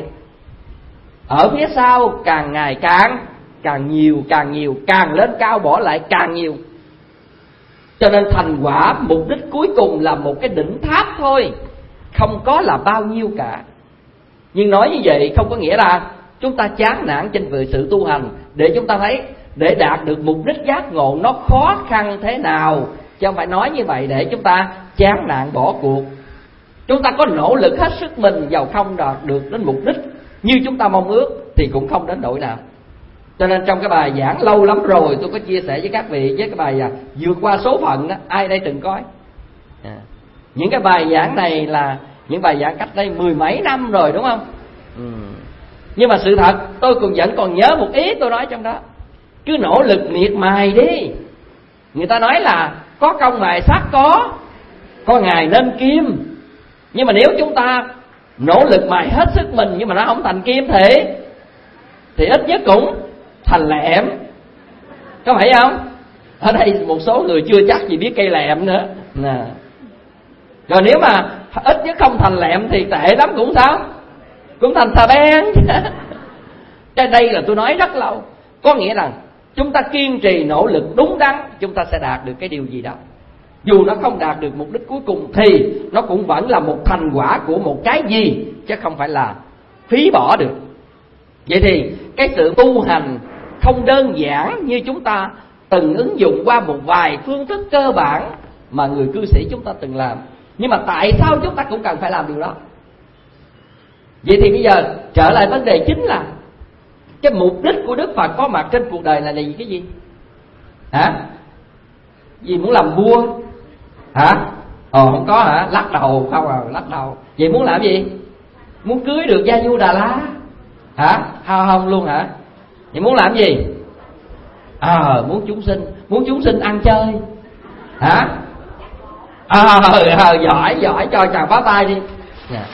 ở phía sau càng ngày càng càng nhiều, càng nhiều, càng lên cao bỏ lại càng nhiều. Cho nên thành quả mục đích cuối cùng là một cái đỉnh tháp thôi, không có là bao nhiêu cả. Nhưng nói như vậy không có nghĩa là chúng ta chán nản trên về sự tu hành, để chúng ta thấy để đạt được mục đích giác ngộ nó khó khăn thế nào. Chứ không phải nói như vậy để chúng ta chán nản bỏ cuộc. Chúng ta có nỗ lực hết sức mình, giàu không đạt được đến mục đích như chúng ta mong ước thì cũng không đến nỗi nào. Cho nên trong cái bài giảng lâu lắm rồi tôi có chia sẻ với các vị với cái bài à, vượt qua số phận đó, ai đây từng coi à. Những cái bài giảng này là những bài giảng cách đây mười mấy năm rồi, đúng không? Ừ. Nhưng mà sự thật tôi cũng vẫn còn nhớ một ý tôi nói trong đó. Cứ nỗ lực miệt mài đi. Người ta nói là có công mài sắt có, có ngày nên kim. Nhưng mà nếu chúng ta nỗ lực mài hết sức mình nhưng mà nó không thành kim thì Thì ít nhất cũng thành lẹm. Có phải không? Ở đây một số người chưa chắc gì biết cây lẹm nữa nè. Rồi nếu mà ít nhất không thành lẹm thì tệ lắm cũng sao? Cũng thành xà beng. Cái đây là tôi nói rất lâu. Có nghĩa rằng chúng ta kiên trì nỗ lực đúng đắn, chúng ta sẽ đạt được cái điều gì đó. Dù nó không đạt được mục đích cuối cùng thì nó cũng vẫn là một thành quả của một cái gì, chứ không phải là phí bỏ được. Vậy thì cái sự tu hành không đơn giản như chúng ta từng ứng dụng qua một vài phương thức cơ bản mà người cư sĩ chúng ta từng làm. Nhưng mà tại sao chúng ta cũng cần phải làm điều đó? Vậy thì bây giờ trở lại vấn đề chính là cái mục đích của Đức Phật có mặt trên cuộc đời này là gì? Cái gì? Hả? Gì muốn làm vua? Hả? Ồ không có hả? Lắc đầu không à, lắc đầu. Vậy muốn làm gì? Muốn cưới được Gia Du Đà La? Hả? Không không luôn hả? Vậy muốn làm gì? À, muốn chúng sinh, muốn chúng sinh ăn chơi. Hả? À, à, giỏi giỏi cho chàng phá tay đi. Yeah.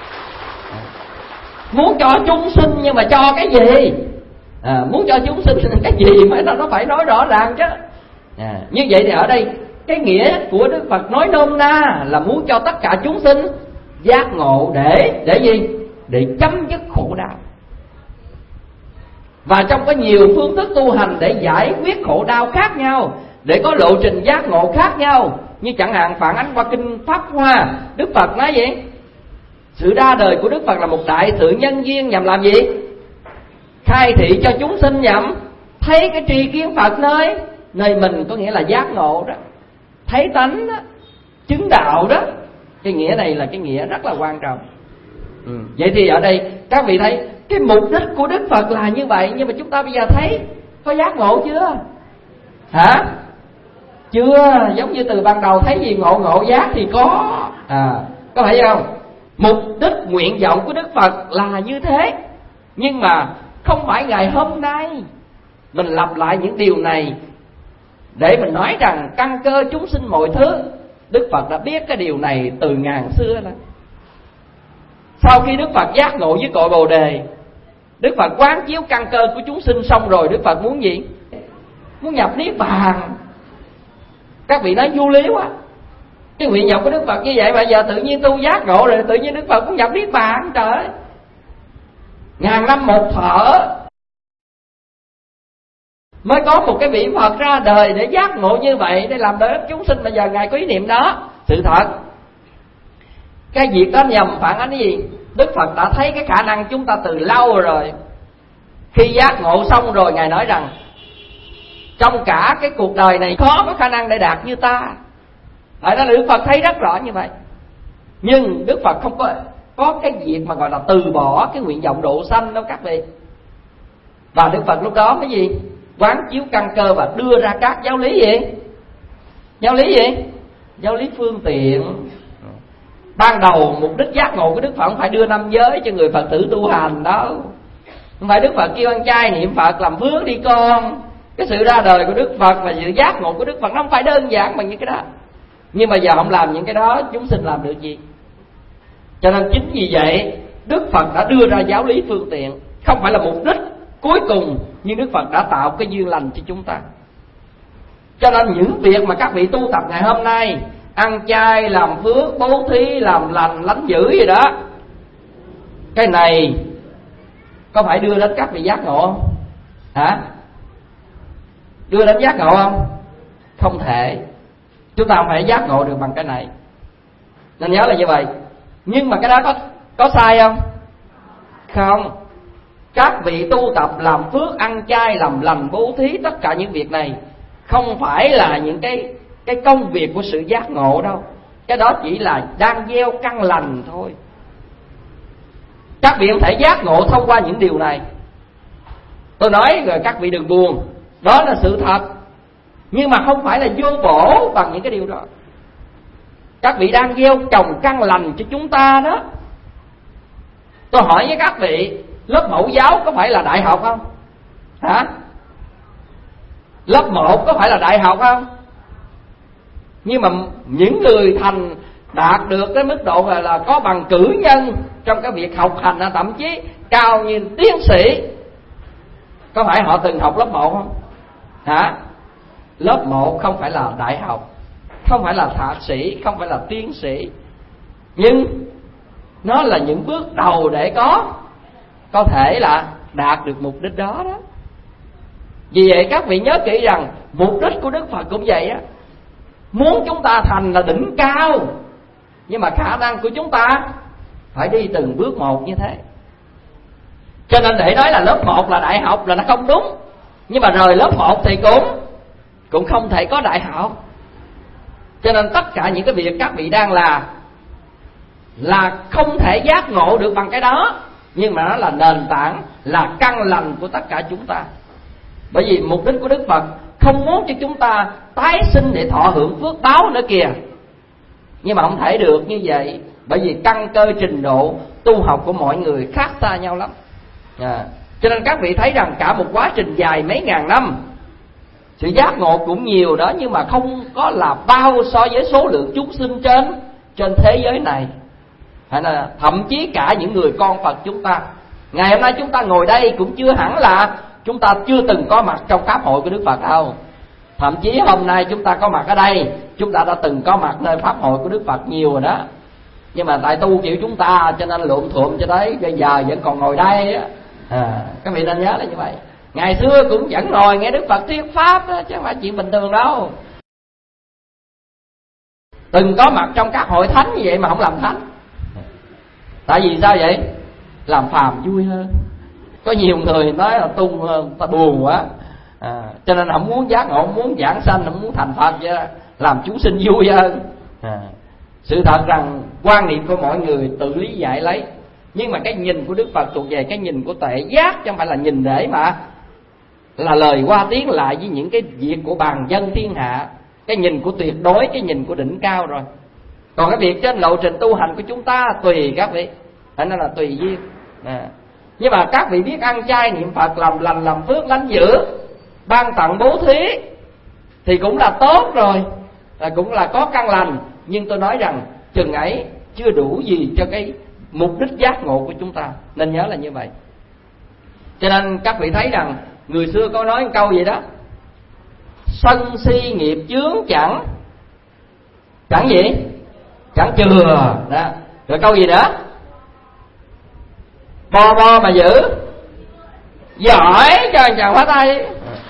Muốn cho chúng sinh nhưng mà cho cái gì? À, muốn cho chúng sinh cái gì mà nó phải nói rõ ràng chứ. À, như vậy thì ở đây cái nghĩa của Đức Phật nói nôm na là muốn cho tất cả chúng sinh giác ngộ để để gì? Để chấm dứt khổ đau. Và trong có nhiều phương thức tu hành để giải quyết khổ đau khác nhau, để có lộ trình giác ngộ khác nhau. Như chẳng hạn phản ánh qua kinh Pháp Hoa, Đức Phật nói gì? Sự ra đời của Đức Phật là một đại sự nhân duyên nhằm làm gì? Khai thị cho chúng sinh nhằm thấy cái tri kiến Phật nơi nơi mình, có nghĩa là giác ngộ đó, thấy tánh đó, chứng đạo đó. Cái nghĩa này là cái nghĩa rất là quan trọng. Ừ. Vậy thì ở đây các vị thấy cái mục đích của Đức Phật là như vậy. Nhưng mà chúng ta bây giờ thấy có giác ngộ chưa? Hả? Chưa. Giống như từ ban đầu thấy gì ngộ ngộ giác thì có. À, có phải không? Mục đích nguyện vọng của Đức Phật là như thế. Nhưng mà không phải ngày hôm nay mình lặp lại những điều này để mình nói rằng căn cơ chúng sinh mọi thứ. Đức Phật đã biết cái điều này từ ngàn xưa rồi. Sau khi Đức Phật giác ngộ với cội Bồ Đề, Đức Phật quán chiếu căn cơ của chúng sinh xong rồi, Đức Phật muốn gì? Muốn nhập Niết Bàn. Các vị nói vô lý quá. Cái nguyện vọng của Đức Phật như vậy mà giờ tự nhiên tu giác ngộ rồi tự nhiên Đức Phật cũng nhập Niết Bàn. Trời ơi, ngàn năm một thở mới có một cái vị Phật ra đời để giác ngộ như vậy, để làm lợi ích chúng sinh. Bây giờ Ngài có ý niệm đó. Sự thật cái việc đó nhằm phản ánh cái gì? Đức Phật đã thấy cái khả năng chúng ta từ lâu rồi. Khi giác ngộ xong rồi Ngài nói rằng trong cả cái cuộc đời này khó có khả năng để đạt như ta. Tại đó là Đức Phật thấy rất rõ như vậy. Nhưng Đức Phật không có có cái việc mà gọi là từ bỏ cái nguyện vọng độ sanh đâu các vị. Và Đức Phật lúc đó cái gì? Quán chiếu căn cơ và đưa ra các giáo lý gì? Giáo lý gì? Giáo lý phương tiện. Ban đầu mục đích giác ngộ của Đức Phật không phải đưa năm giới cho người Phật tử tu hành đâu. Không phải Đức Phật kêu ăn chay niệm Phật làm phước đi con. Cái sự ra đời của Đức Phật và sự giác ngộ của Đức Phật nó không phải đơn giản bằng những cái đó. Nhưng mà giờ không làm những cái đó, chúng sinh làm được gì? Cho nên chính vì vậy Đức Phật đã đưa ra giáo lý phương tiện. Không phải là mục đích cuối cùng, nhưng Đức Phật đã tạo cái duyên lành cho chúng ta. Cho nên những việc mà các vị tu tập ngày hôm nay, ăn chay, làm phước, bố thí, làm lành, lánh dữ gì đó, cái này có phải đưa đến các vị giác ngộ không? Hả? Đưa đến giác ngộ không? Không thể. Chúng ta không phải giác ngộ được bằng cái này. Nên nhớ là như vậy. Nhưng mà cái đó có, có sai không? Không. Các vị tu tập làm phước, ăn chay, làm lành, bố thí, tất cả những việc này không phải là những cái cái công việc của sự giác ngộ đâu. Cái đó chỉ là đang gieo căn lành thôi. Các vị không thể giác ngộ thông qua những điều này. Tôi nói rồi các vị đừng buồn, đó là sự thật. Nhưng mà không phải là vô bổ bằng những cái điều đó. Các vị đang gieo trồng căn lành cho chúng ta đó. Tôi hỏi với các vị, lớp mẫu giáo có phải là đại học không? Hả? Lớp một có phải là đại học không? Nhưng mà những người thành đạt được cái mức độ là, là có bằng cử nhân trong cái việc học hành, thậm chí cao như tiến sĩ, có phải họ từng học lớp một không? Hả? Lớp một không phải là đại học, không phải là thạc sĩ, không phải là tiến sĩ, nhưng nó là những bước đầu để có có thể là đạt được mục đích đó đó. Vì vậy các vị nhớ kỹ rằng mục đích của Đức Phật cũng vậy á, muốn chúng ta thành là đỉnh cao, nhưng mà khả năng của chúng ta phải đi từng bước một như thế. Cho nên để nói là lớp một là đại học là nó không đúng, nhưng mà rời lớp một thì cũng cũng không thể có đại học. Cho nên tất cả những cái việc các vị đang làm là không thể giác ngộ được bằng cái đó, nhưng mà nó là nền tảng, là căn lành của tất cả chúng ta. Bởi vì mục đích của Đức Phật không muốn cho chúng ta tái sinh để thọ hưởng phước báo nữa kìa. Nhưng mà không thể được như vậy, bởi vì căn cơ trình độ tu học của mọi người khác xa nhau lắm. À, cho nên các vị thấy rằng cả một quá trình dài mấy ngàn năm, sự giác ngộ cũng nhiều đó, nhưng mà không có là bao so với số lượng chúng sinh trên trên thế giới này. Hay là thậm chí cả những người con Phật chúng ta, ngày hôm nay chúng ta ngồi đây cũng chưa hẳn là chúng ta chưa từng có mặt trong pháp hội của Đức Phật đâu. Thậm chí hôm nay chúng ta có mặt ở đây, chúng ta đã từng có mặt nơi pháp hội của Đức Phật nhiều rồi đó. Nhưng mà tại tu kiểu chúng ta cho nên lụm thuộm cho đấy, bây giờ vẫn còn ngồi đây á. À, các vị nên nhớ là như vậy. Ngày xưa cũng vẫn ngồi nghe Đức Phật thuyết pháp đó, chứ không phải chuyện bình thường đâu. Từng có mặt trong các hội thánh như vậy mà không làm thánh. Tại vì sao vậy? Làm phàm vui hơn. Có nhiều người nói là tu ta buồn quá, à, cho nên không muốn giác ngộ, không muốn giảng sanh, không muốn thành Phật, vậy đó, làm chúng sinh vui hơn. À, sự thật rằng quan niệm của mọi người tự lý giải lấy, nhưng mà cái nhìn của Đức Phật thuộc về cái nhìn của tuệ giác, chứ không phải là nhìn để mà là lời qua tiếng lại với những cái việc của bàn dân thiên hạ. Cái nhìn của tuyệt đối, cái nhìn của đỉnh cao rồi. Còn cái việc trên lộ trình tu hành của chúng ta tùy các vị, nên là tùy duyên. À, nhưng mà các vị biết ăn chay niệm Phật, làm lành làm phước lánh dữ, ban tặng bố thí thì cũng là tốt rồi, là cũng là có căn lành. Nhưng tôi nói rằng chừng ấy chưa đủ gì cho cái mục đích giác ngộ của chúng ta, nên nhớ là như vậy. Cho nên các vị thấy rằng người xưa có nói một câu gì đó: sân si nghiệp chướng chẳng chẳng gì chẳng chừa đó. Rồi câu gì nữa? Bo bo mà giữ giỏi cho chàng phá tay.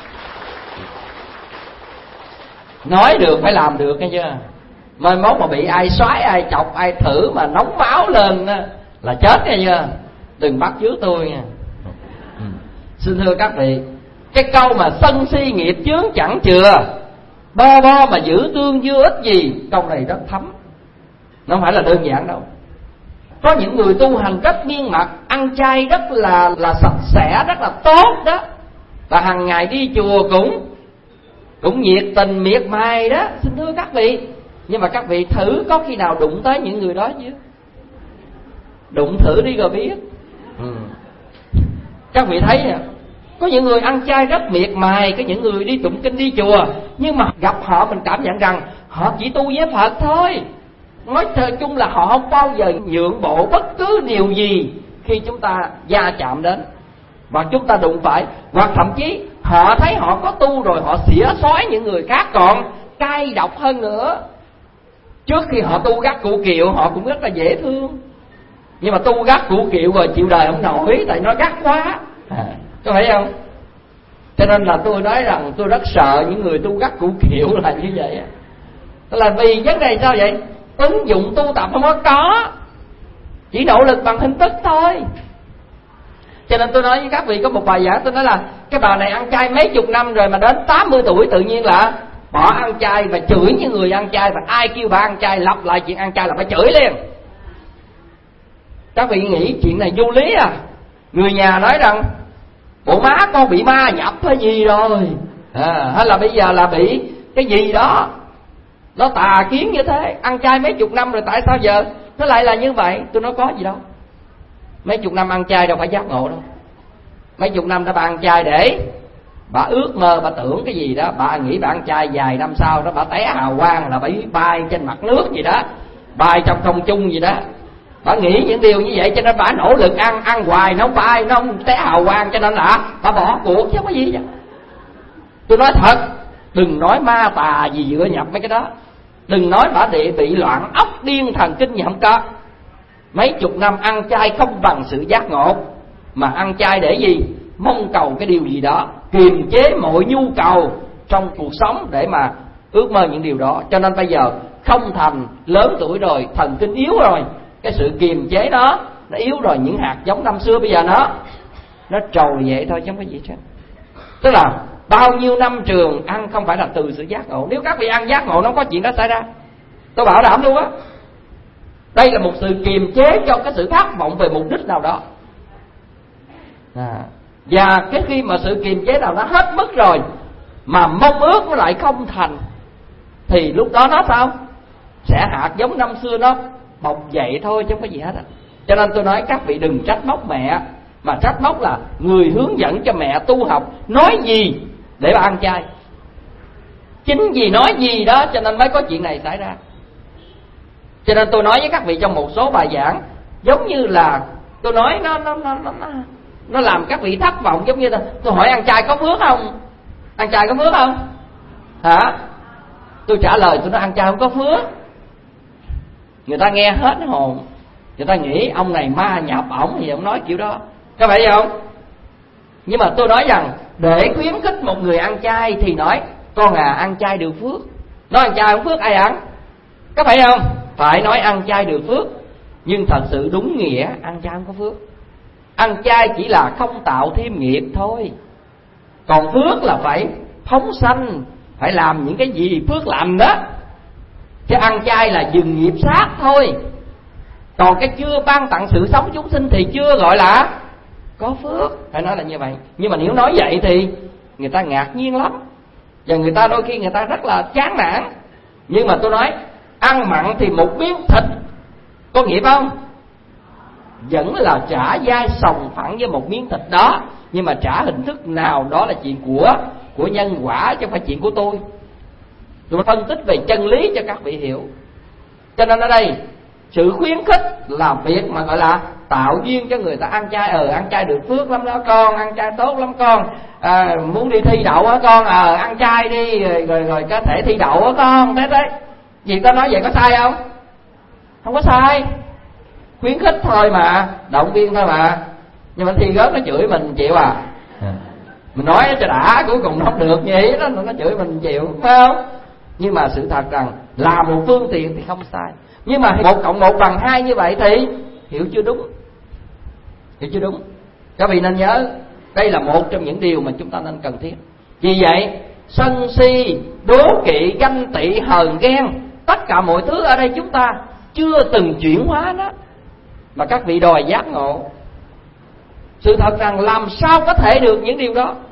Nói được phải làm được nghe chưa? Mai mốt mà bị ai xoái, ai chọc, ai thử mà nóng máu lên là chết nghe chưa? Đừng bắt chước tôi nha. Xin thưa các vị, cái câu mà sân si nghiệp chướng chẳng chừa, bo bo mà giữ tương dư ích gì, câu này rất thấm. Nó không phải là đơn giản đâu. Có những người tu hành rất nghiêm mật, ăn chay rất là là sạch sẽ, rất là tốt đó, và hàng ngày đi chùa cũng cũng nhiệt tình miệt mài đó. Xin thưa các vị, nhưng mà các vị thử có khi nào đụng tới những người đó chứ? Đụng thử đi rồi biết. Ừ. Các vị thấy nè, có những người ăn chay rất miệt mài, có những người đi tụng kinh đi chùa, nhưng mà gặp họ mình cảm nhận rằng họ chỉ tu với Phật thôi. Nói thật chung là họ không bao giờ nhượng bộ bất cứ điều gì khi chúng ta va chạm đến, và chúng ta đụng phải. Hoặc thậm chí họ thấy họ có tu rồi, họ xỉa xói những người khác còn cay độc hơn nữa. Trước khi họ tu gắt cụ kiệu họ cũng rất là dễ thương, nhưng mà tu gắt cụ kiệu rồi chịu đời không nổi, tại nó gắt quá. À, có phải không? Cho nên là tôi nói rằng tôi rất sợ những người tu gắt cụ kiệu là như vậy. Là vì vấn đề sao vậy? Ứng dụng tu tập không có có, chỉ nỗ lực bằng hình thức thôi. Cho nên tôi nói với các vị, có một bài giảng tôi nói là cái bà này ăn chay mấy chục năm rồi mà đến tám mươi tuổi tự nhiên là bỏ ăn chay và chửi những người ăn chay, và ai kêu bà ăn chay lặp lại chuyện ăn chay là phải chửi liền. Các vị nghĩ chuyện này vô lý à? Người nhà nói rằng bộ má con bị ma nhập hay gì rồi, à, hay là bây giờ là bị cái gì đó Nó tà kiến như thế, ăn chay mấy chục năm rồi tại sao giờ nó lại là như vậy? Tôi nói có gì đâu. Mấy chục năm ăn chay đâu phải giác ngộ đâu. Mấy chục năm đã bà ăn chay để bà ước mơ, bà tưởng cái gì đó, bà nghĩ bà ăn chay vài năm sau đó bà té hào quang là bà bay trên mặt nước gì đó, bay trong không trung gì đó. Bà nghĩ những điều như vậy cho nên bà nỗ lực ăn, ăn hoài nó không bay, nó không té hào quang, cho nên là bà bỏ cuộc chứ không có gì vậy. Tôi nói thật, đừng nói ma tà gì dựa nhập mấy cái đó. Đừng nói bà địa bị loạn óc điên thần kinh gì không có. Mấy chục năm ăn chay không bằng sự giác ngộ. Mà ăn chay để gì? Mong cầu cái điều gì đó, kiềm chế mọi nhu cầu trong cuộc sống để mà ước mơ những điều đó. Cho nên bây giờ không thành, lớn tuổi rồi, thần kinh yếu rồi, cái sự kiềm chế đó nó yếu rồi. Những hạt giống năm xưa bây giờ nó nó trồi vậy thôi chứ không có gì hết. Tức là bao nhiêu năm trường ăn không phải là từ sự giác ngộ. Nếu các vị ăn giác ngộ nó không có chuyện đó xảy ra, tôi bảo đảm luôn á. Đây là một sự kiềm chế cho cái sự khát vọng về mục đích nào đó. À, và cái khi mà sự kiềm chế nào nó hết mức rồi mà mong ước nó lại không thành, thì lúc đó nó sao? Sẽ hạt giống năm xưa nó bộc dậy thôi chứ không có gì hết á. Cho nên tôi nói các vị đừng trách móc mẹ, mà trách móc là người hướng dẫn cho mẹ tu học nói gì để bà ăn chay. Chính vì nói gì đó cho nên mới có chuyện này xảy ra. Cho nên tôi nói với các vị trong một số bài giảng, giống như là tôi nói nó nó nó nó nó làm các vị thất vọng. Giống như là tôi hỏi ăn chay có phước không? Ăn chay có phước không? Hả? Tôi trả lời tôi nói ăn chay không có phước. Người ta nghe hết hồn, người ta nghĩ ông này ma nhập ổng thì ông nói kiểu đó, có phải không? Nhưng mà tôi nói rằng để khuyến khích một người ăn chay thì nói con à ăn chay được phước. Nói ăn chay không phước ai ăn? Có phải không? Phải nói ăn chay được phước. Nhưng thật sự đúng nghĩa ăn chay không có phước. Ăn chay chỉ là không tạo thêm nghiệp thôi. Còn phước là phải phóng sanh, phải làm những cái gì phước lành đó. Chứ ăn chay là dừng nghiệp sát thôi. Còn cái chưa ban tặng sự sống chúng sinh thì chưa gọi là có phước. Phải nói là như vậy. Nhưng mà nếu nói vậy thì người ta ngạc nhiên lắm, và người ta đôi khi người ta rất là chán nản. Nhưng mà tôi nói ăn mặn thì một miếng thịt có nghiệp không? Vẫn là trả vai sòng phẳng với một miếng thịt đó. Nhưng mà trả hình thức nào đó là chuyện của của nhân quả, chứ không phải chuyện của tôi. Tôi phân tích về chân lý cho các vị hiểu. Cho nên ở đây sự khuyến khích là việc mà gọi là tạo duyên cho người ta ăn chay. Ờ ăn chay được phước lắm đó con, ăn chay tốt lắm con, à, muốn đi thi đậu á con, ờ ăn chay đi rồi, rồi rồi có thể thi đậu á con. Thế đấy, việc ta nói vậy có sai không? Không có sai. Khuyến khích thôi mà, động viên thôi mà. Nhưng mà thi rớt nó chửi mình chịu à? Mình nói cho đã, cuối cùng nó không được vậy đó, nó chửi mình chịu, phải không? Nhưng mà sự thật rằng là một phương tiện thì không sai. Nhưng mà một cộng một bằng hai như vậy thì hiểu chưa đúng. Hiểu chưa đúng. Các vị nên nhớ, đây là một trong những điều mà chúng ta nên cần thiết. Vì vậy, sân si, đố kỵ, ganh tị, hờn ghen, tất cả mọi thứ ở đây chúng ta chưa từng chuyển hóa đó, mà các vị đòi giác ngộ. Sự thật rằng làm sao có thể được những điều đó?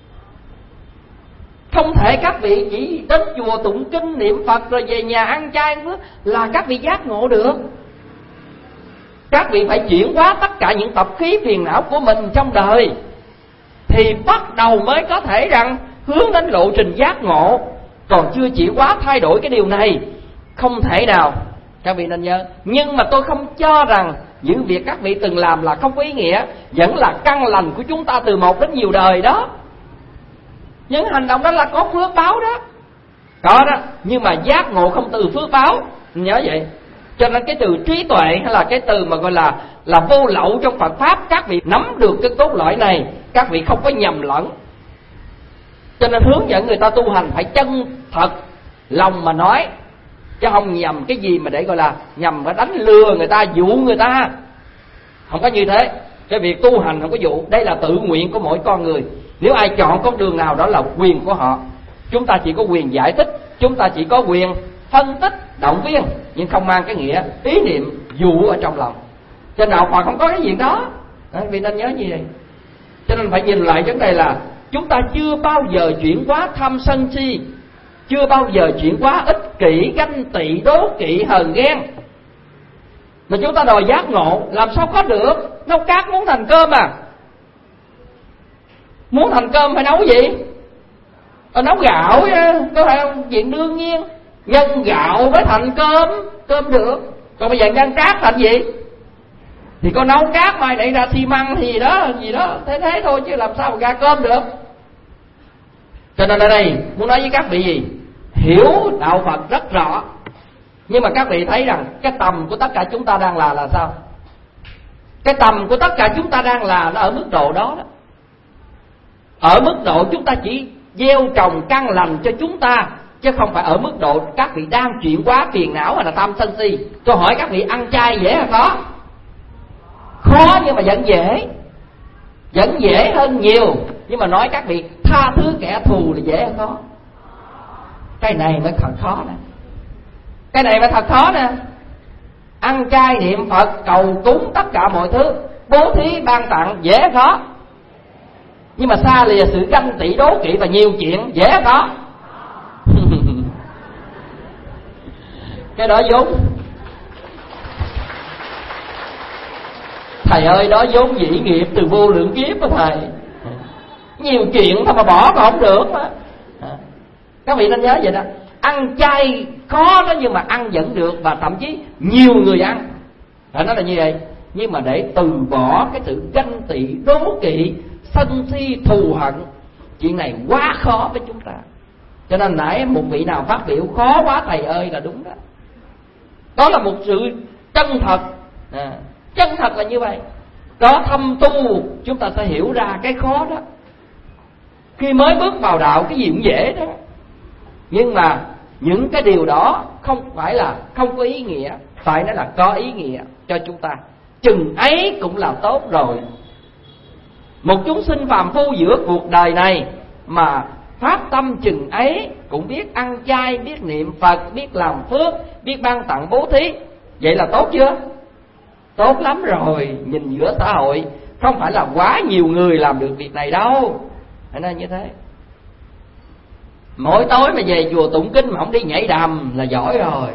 Không thể các vị chỉ đến chùa tụng kinh niệm Phật rồi về nhà ăn chay là các vị giác ngộ được. Các vị phải chuyển hóa tất cả những tập khí phiền não của mình trong đời, thì bắt đầu mới có thể rằng hướng đến lộ trình giác ngộ. Còn chưa chuyển hóa thay đổi cái điều này không thể nào. Các vị nên nhớ. Nhưng mà tôi không cho rằng những việc các vị từng làm là không có ý nghĩa. Vẫn là căn lành của chúng ta từ một đến nhiều đời đó. Những hành động đó là có phước báo đó. Có đó. Nhưng mà giác ngộ không từ phước báo. Nhớ vậy. Cho nên cái từ trí tuệ hay là cái từ mà gọi là là vô lậu trong Phật Pháp, các vị nắm được cái cốt lõi này, các vị không có nhầm lẫn. Cho nên hướng dẫn người ta tu hành phải chân thật lòng mà nói, chứ không nhầm cái gì mà để gọi là nhầm phải đánh lừa người ta, dụ người ta. Không có như thế. Cái việc tu hành không có dụ. Đây là tự nguyện của mỗi con người. Nếu ai chọn con đường nào đó là quyền của họ. Chúng ta chỉ có quyền giải thích, chúng ta chỉ có quyền phân tích, động viên, nhưng không mang cái nghĩa ý niệm dụ ở trong lòng. Cho nên đạo Phật không có cái gì đó. Vì nên nhớ như vậy. Cho nên phải nhìn lại vấn đề là chúng ta chưa bao giờ chuyển hóa tham sân si, chưa bao giờ chuyển hóa ích kỷ, ganh tị, đố kỵ, hờn ghen. Mà chúng ta đòi giác ngộ làm sao có được? Nấu cát muốn thành cơm à? Muốn thành cơm phải nấu gì? Ờ, nấu gạo chứ, có phải không? Chuyện đương nhiên. Nhân gạo mới thành cơm, cơm được. Còn bây giờ nhân cát thành gì? Thì có nấu cát mai đẩy ra xi măng thì gì đó, gì đó, thế thế thôi chứ làm sao mà ra cơm được. Cho nên ở đây muốn nói với các vị gì? Hiểu đạo Phật rất rõ. Nhưng mà các vị thấy rằng cái tầm của tất cả chúng ta đang là là sao? Cái tầm của tất cả chúng ta đang là nó ở mức độ đó đó. Ở mức độ chúng ta chỉ gieo trồng căn lành cho chúng ta, chứ không phải ở mức độ các vị đang chuyển hóa phiền não hay là tham sân si. Tôi hỏi các vị ăn chay dễ hay khó? Khó nhưng mà vẫn dễ. Vẫn dễ hơn nhiều. Nhưng mà nói các vị tha thứ kẻ thù là dễ hay khó? Cái này mới thật khó nè. Cái này mới thật khó nè. Ăn chay niệm Phật cầu cúng tất cả mọi thứ, bố thí ban tặng dễ hay khó? Nhưng mà xa lìa sự ganh tị đố kỵ và nhiều chuyện dễ hay khó? Cái đó vốn thầy ơi, đó vốn dĩ nghiệp từ vô lượng kiếp đó thầy. Nhiều chuyện thôi mà bỏ còn không được mà. Các vị nên nhớ vậy đó. Ăn chay khó đó nhưng mà ăn vẫn được, và thậm chí nhiều người ăn. Phải nói là như vậy. Nhưng mà để từ bỏ cái sự ganh tị đố kỵ, sân si thù hận, chuyện này quá khó với chúng ta. Cho nên nãy một vị nào phát biểu khó quá thầy ơi là đúng đó. Đó là một sự chân thật. À, chân thật là như vậy. Có thâm tu chúng ta sẽ hiểu ra cái khó đó. Khi mới bước vào đạo cái gì cũng dễ đó. Nhưng mà những cái điều đó không phải là không có ý nghĩa, phải nói là có ý nghĩa cho chúng ta. Chừng ấy cũng là tốt rồi. Một chúng sinh phàm phu giữa cuộc đời này mà phát tâm chừng ấy, cũng biết ăn chay, biết niệm Phật, biết làm phước, biết ban tặng bố thí, vậy là tốt chưa? Tốt lắm rồi. Nhìn giữa xã hội không phải là quá nhiều người làm được việc này đâu. Phải nói như thế. Mỗi tối mà về chùa tụng kinh mà không đi nhảy đầm là giỏi rồi.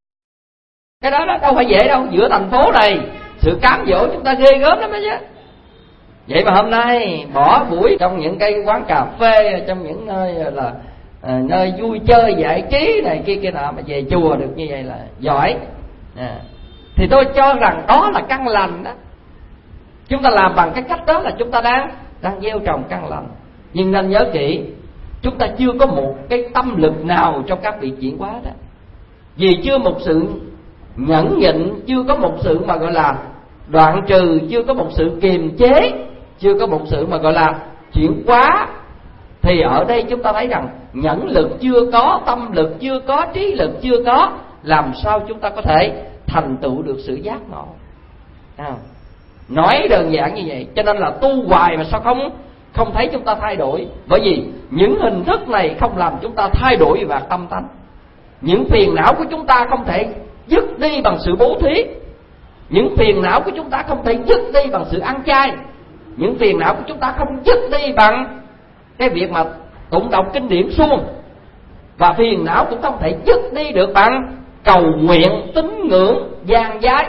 Cái đó, đó đâu phải dễ đâu. Giữa thành phố này sự cám dỗ chúng ta ghê gớm lắm đó chứ. Vậy mà hôm nay bỏ buổi trong những cái quán cà phê, trong những nơi là à, nơi vui chơi giải trí này kia kia nọ, mà về chùa được như vậy là giỏi. À, thì tôi cho rằng đó là căn lành đó. Chúng ta làm bằng cái cách đó là chúng ta đang đang gieo trồng căn lành. Nhưng nên nhớ kỹ, chúng ta chưa có một cái tâm lực nào trong các vị chuyển hóa đó. Vì chưa một sự nhẫn nhịn, chưa có một sự mà gọi là đoạn trừ, chưa có một sự kiềm chế, chưa có một sự mà gọi là chuyển hóa. Thì ở đây chúng ta thấy rằng nhẫn lực chưa có, tâm lực chưa có, trí lực chưa có, làm sao chúng ta có thể thành tựu được sự giác ngộ? À, nói đơn giản như vậy. Cho nên là tu hoài mà sao không không thấy chúng ta thay đổi? Bởi vì những hình thức này không làm chúng ta thay đổi về tâm tánh. Những phiền não của chúng ta không thể dứt đi bằng sự bố thí. Những phiền não của chúng ta không thể dứt đi bằng sự ăn chay. Những phiền não của chúng ta không dứt đi bằng cái việc mà tụng đọc kinh điển suông. Và phiền não cũng không thể dứt đi được bằng cầu nguyện, tín ngưỡng, gian giái.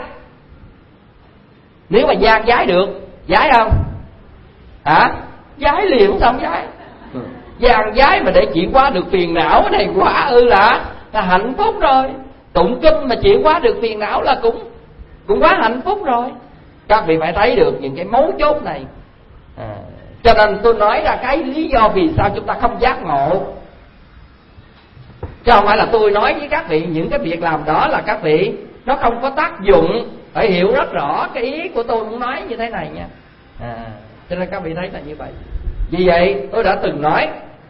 Nếu mà gian giái được, giái không? Hả? Giái liền không giái. Gian giái mà để chuyển hóa được phiền não này quả ư là, là hạnh phúc rồi. Tụng kinh mà chuyển hóa được phiền não là cũng cũng quá hạnh phúc rồi. Các vị phải thấy được những cái mấu chốt này. À, cho nên tôi nói ra cái lý do vì sao chúng ta không giác ngộ. Chứ không phải là tôi nói với các vị những cái việc làm đó là các vị nó không có tác dụng. Phải hiểu rất rõ cái ý của tôi muốn nói như thế này nha. À, cho nên các vị thấy là như vậy. Vì vậy tôi đã từng nói,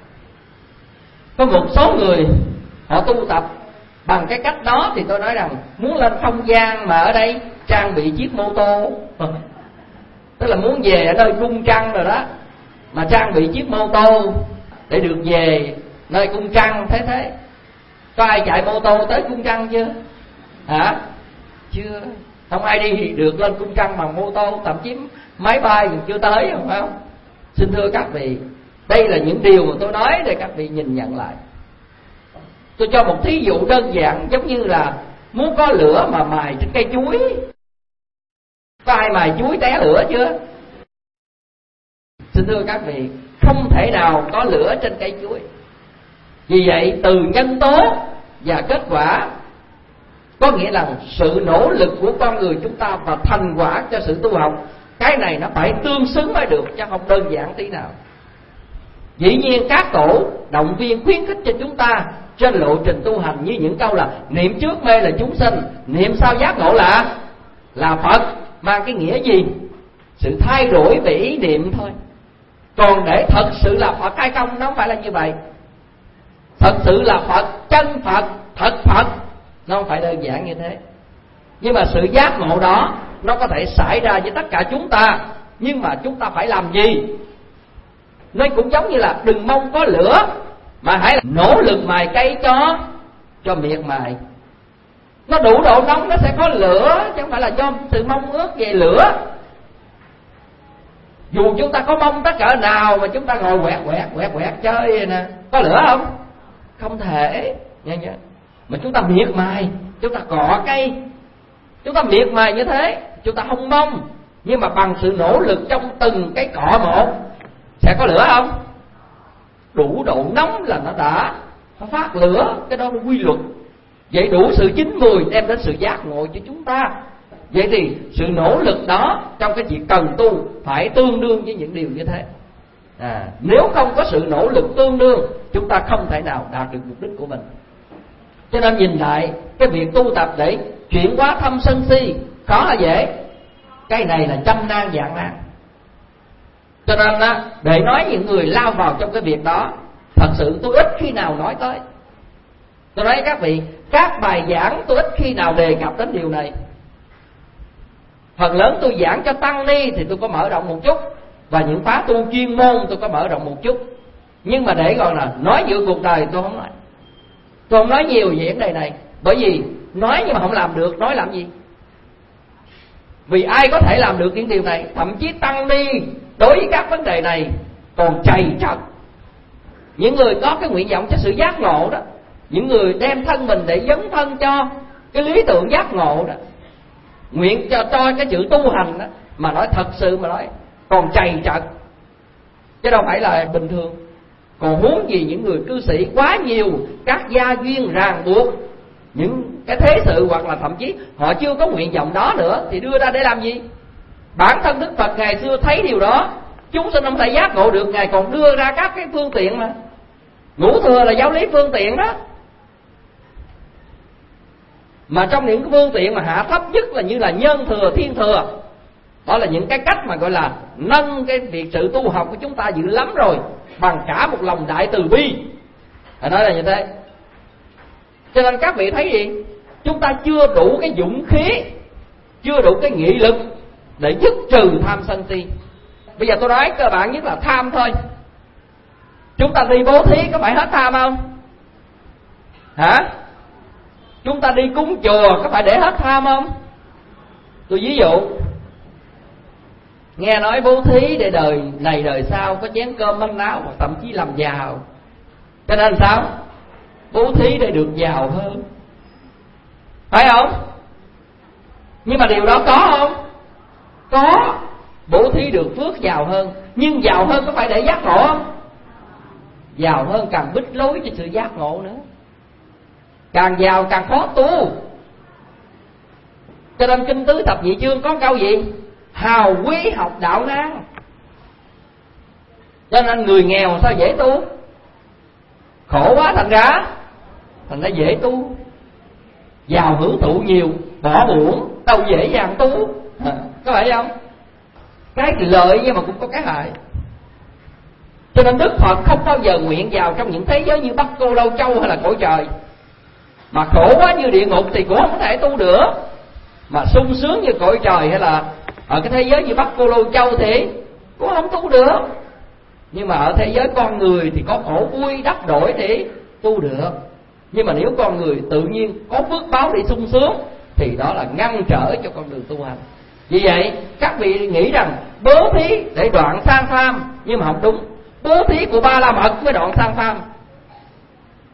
có một số người họ tu tập bằng cái cách đó, thì tôi nói rằng muốn lên không gian mà ở đây trang bị chiếc mô tô, tức là muốn về ở nơi cung trăng rồi đó, mà trang bị chiếc mô tô để được về nơi cung trăng. Thế thế có ai chạy mô tô tới cung trăng chưa? Hả? Chưa. Không ai đi được lên cung trăng bằng mô tô, thậm chí máy bay còn chưa tới, phải không? Xin thưa các vị, đây là những điều mà tôi nói để các vị nhìn nhận lại. Tôi cho một thí dụ đơn giản, giống như là muốn có lửa mà mài trên cây chuối. Có ai mài chuối té lửa chưa? Xin thưa các vị, không thể nào có lửa trên cây chuối. Vì vậy từ nhân tố và kết quả, có nghĩa là sự nỗ lực của con người chúng ta và thành quả cho sự tu học, cái này nó phải tương xứng mới được, chứ không đơn giản tí nào. Dĩ nhiên các tổ động viên khuyến khích cho chúng ta trên lộ trình tu hành như những câu là niệm trước mê là chúng sinh, niệm sau giác ngộ là là Phật. Mang cái nghĩa gì? Sự thay đổi về ý niệm thôi. Còn để thật sự là Phật hay không, nó không phải là như vậy. Thật sự là Phật, chân Phật, thật Phật, nó không phải đơn giản như thế. Nhưng mà sự giác ngộ đó nó có thể xảy ra với tất cả chúng ta, nhưng mà chúng ta phải làm gì? Nó cũng giống như là đừng mong có lửa, mà hãy là nỗ lực mài cây cho cho miệt mài. Nó đủ độ nóng nó sẽ có lửa, chứ không phải là do sự mong ước về lửa. Dù chúng ta có mong tất cả nào mà chúng ta ngồi quẹt quẹt quẹt quẹt chơi nè, có lửa không? Không thể. Nghe nhớ. Mà chúng ta miệt mài, chúng ta cọ cây, chúng ta miệt mài như thế, chúng ta không mong, nhưng mà bằng sự nỗ lực trong từng cái cọ một sẽ có lửa không? Đủ độ nóng là nó đã phát lửa, cái đó là quy luật. Vậy đủ sự chín mùi đem đến sự giác ngộ cho chúng ta. Vậy thì sự nỗ lực đó trong cái việc cần tu phải tương đương với những điều như thế. À, nếu không có sự nỗ lực tương đương, chúng ta không thể nào đạt được mục đích của mình. Cho nên nhìn lại cái việc tu tập để chuyển hóa thâm sân si khó là dễ, cái này là trăm nan vạn nan. Cho nên á, để nói những người lao vào trong cái việc đó, thật sự tôi ít khi nào nói tới. Tôi nói các vị, các bài giảng tôi ít khi nào đề cập đến điều này. Phần lớn tôi giảng cho tăng ni thì tôi có mở rộng một chút, và những khóa tu chuyên môn tôi có mở rộng một chút. Nhưng mà để gọi là nói giữa cuộc đời tôi không nói. Tôi không nói nhiều về vấn đề này. Bởi vì nói nhưng mà không làm được, nói làm gì? Vì ai có thể làm được những điều này? Thậm chí tăng ni đối với các vấn đề này còn trầy trật. Những người có cái nguyện vọng cho sự giác ngộ đó, những người đem thân mình để dấn thân cho cái lý tưởng giác ngộ đó, nguyện cho, cho cái chữ tu hành đó, mà nói thật sự mà nói còn trầy trật, chứ đâu phải là bình thường. Còn huống gì những người cư sĩ quá nhiều các gia duyên ràng buộc, những cái thế sự, hoặc là thậm chí họ chưa có nguyện vọng đó nữa, thì đưa ra để làm gì? Bản thân Đức Phật ngày xưa thấy điều đó, chúng sinh không thể giác ngộ được, Ngài còn đưa ra các cái phương tiện mà. Ngũ thừa là giáo lý phương tiện đó. Mà trong những cái phương tiện mà hạ thấp nhất là như là nhân thừa, thiên thừa, đó là những cái cách mà gọi là nâng cái việc sự tu học của chúng ta dữ lắm rồi, bằng cả một lòng đại từ bi. Phải nói là như thế. Cho nên các vị thấy gì? Chúng ta chưa đủ cái dũng khí, chưa đủ cái nghị lực để dứt trừ tham sân si. Bây giờ tôi nói cơ bản nhất là tham thôi. Chúng ta đi bố thí có phải hết tham không? Hả? Chúng ta đi cúng chùa có phải để hết tham không? Tôi ví dụ, nghe nói bố thí để đời này đời sau có chén cơm manh áo, hoặc thậm chí làm giàu. Cho nên sao? Bố thí để được giàu hơn, phải không? Nhưng mà điều đó có không? Có. Bố thí được phước giàu hơn, nhưng giàu hơn có phải để giác ngộ không? Giàu hơn càng bích lối cho sự giác ngộ nữa. Càng giàu càng khó tu. Cho nên kinh tứ thập nhị chương có câu gì? Hào quý học đạo nan. Cho nên người nghèo sao dễ tu? Khổ quá thành ra thành ra dễ tu. Giàu hưởng thụ nhiều, bỏ uổng, đâu dễ dàng tu. À, có phải không? Cái lợi nhưng mà cũng có cái hại. Cho nên Đức Phật không bao giờ nguyện vào trong những thế giới như Bắc Cô Lâu Châu hay là cõi trời. Mà khổ quá như địa ngục thì cũng không có thể tu được. Mà sung sướng như cõi trời hay là ở cái thế giới như Bắc Cô Lâu Châu thì cũng không tu được. Nhưng mà ở thế giới con người thì có khổ vui đắp đổi thì tu được. Nhưng mà nếu con người tự nhiên có phước báo để sung sướng thì đó là ngăn trở cho con đường tu hành. Vì vậy các vị nghĩ rằng bố thí để đoạn sang tham, nhưng mà không đúng. Bố thí của Ba La Mật mới đoạn sang tham.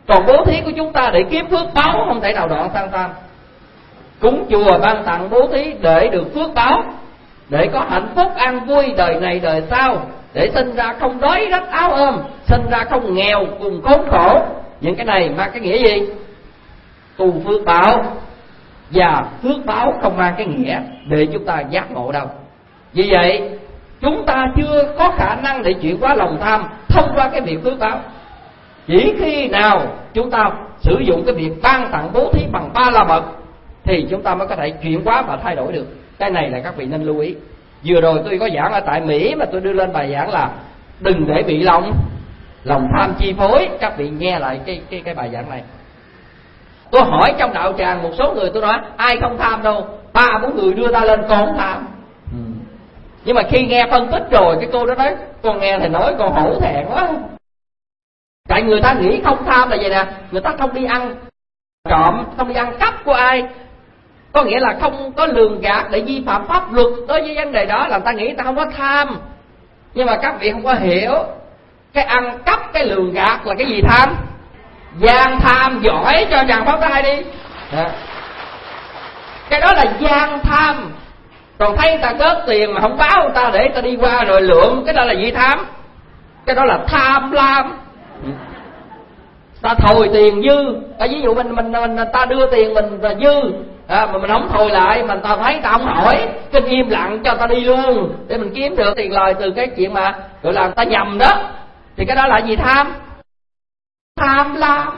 Còn bố thí của chúng ta để kiếm phước báo không thể nào đoạn sang tham. Cúng chùa ban tặng bố thí để được phước báo, để có hạnh phúc an vui đời này đời sau, để sinh ra không đói rách áo ôm, sinh ra không nghèo cùng khốn khổ. Những cái này mang cái nghĩa gì? Tu phước báo. Và phước báo không mang cái nghĩa để chúng ta giác ngộ đâu. Vì vậy chúng ta chưa có khả năng để chuyển hóa lòng tham thông qua cái việc phước báo. Chỉ khi nào chúng ta sử dụng cái việc ban tặng bố thí bằng ba la mật thì chúng ta mới có thể chuyển hóa và thay đổi được. Cái này là các vị nên lưu ý. Vừa rồi tôi có giảng ở tại Mỹ mà tôi đưa lên bài giảng là đừng để bị lòng lòng tham chi phối. Các vị nghe lại cái cái cái bài giảng này. Tôi hỏi trong đạo tràng một số người, tôi nói ai không tham đâu, ba bốn người đưa ta lên con không tham. Ừ. Nhưng mà khi nghe phân tích rồi, cái cô đó nói con nghe thầy nói con hổ thẹn quá. Tại người ta nghĩ không tham là vậy nè, người ta không đi ăn trộm, không đi ăn cắp của ai, có nghĩa là không có lường gạt để vi phạm pháp luật. Đối với vấn đề đó là người ta nghĩ người ta không có tham. Nhưng mà các vị không có hiểu, cái ăn cắp, cái lường gạt là cái gì tham? Gian tham. Giỏi cho chàng pháo tay đi. À. Cái đó là gian tham. Còn thấy người ta cớt tiền mà không báo người ta để người ta đi qua rồi lượm, cái đó là gì tham? Cái đó là tham lam. Ta thồi tiền dư, à, ví dụ mình mình mình ta đưa tiền mình là dư, à, mà mình không thồi lại, mình ta thấy ta không hỏi, kinh im lặng cho ta đi luôn để mình kiếm được tiền lời từ cái chuyện mà gọi là ta nhầm đó, thì cái đó là gì tham? Tham lam.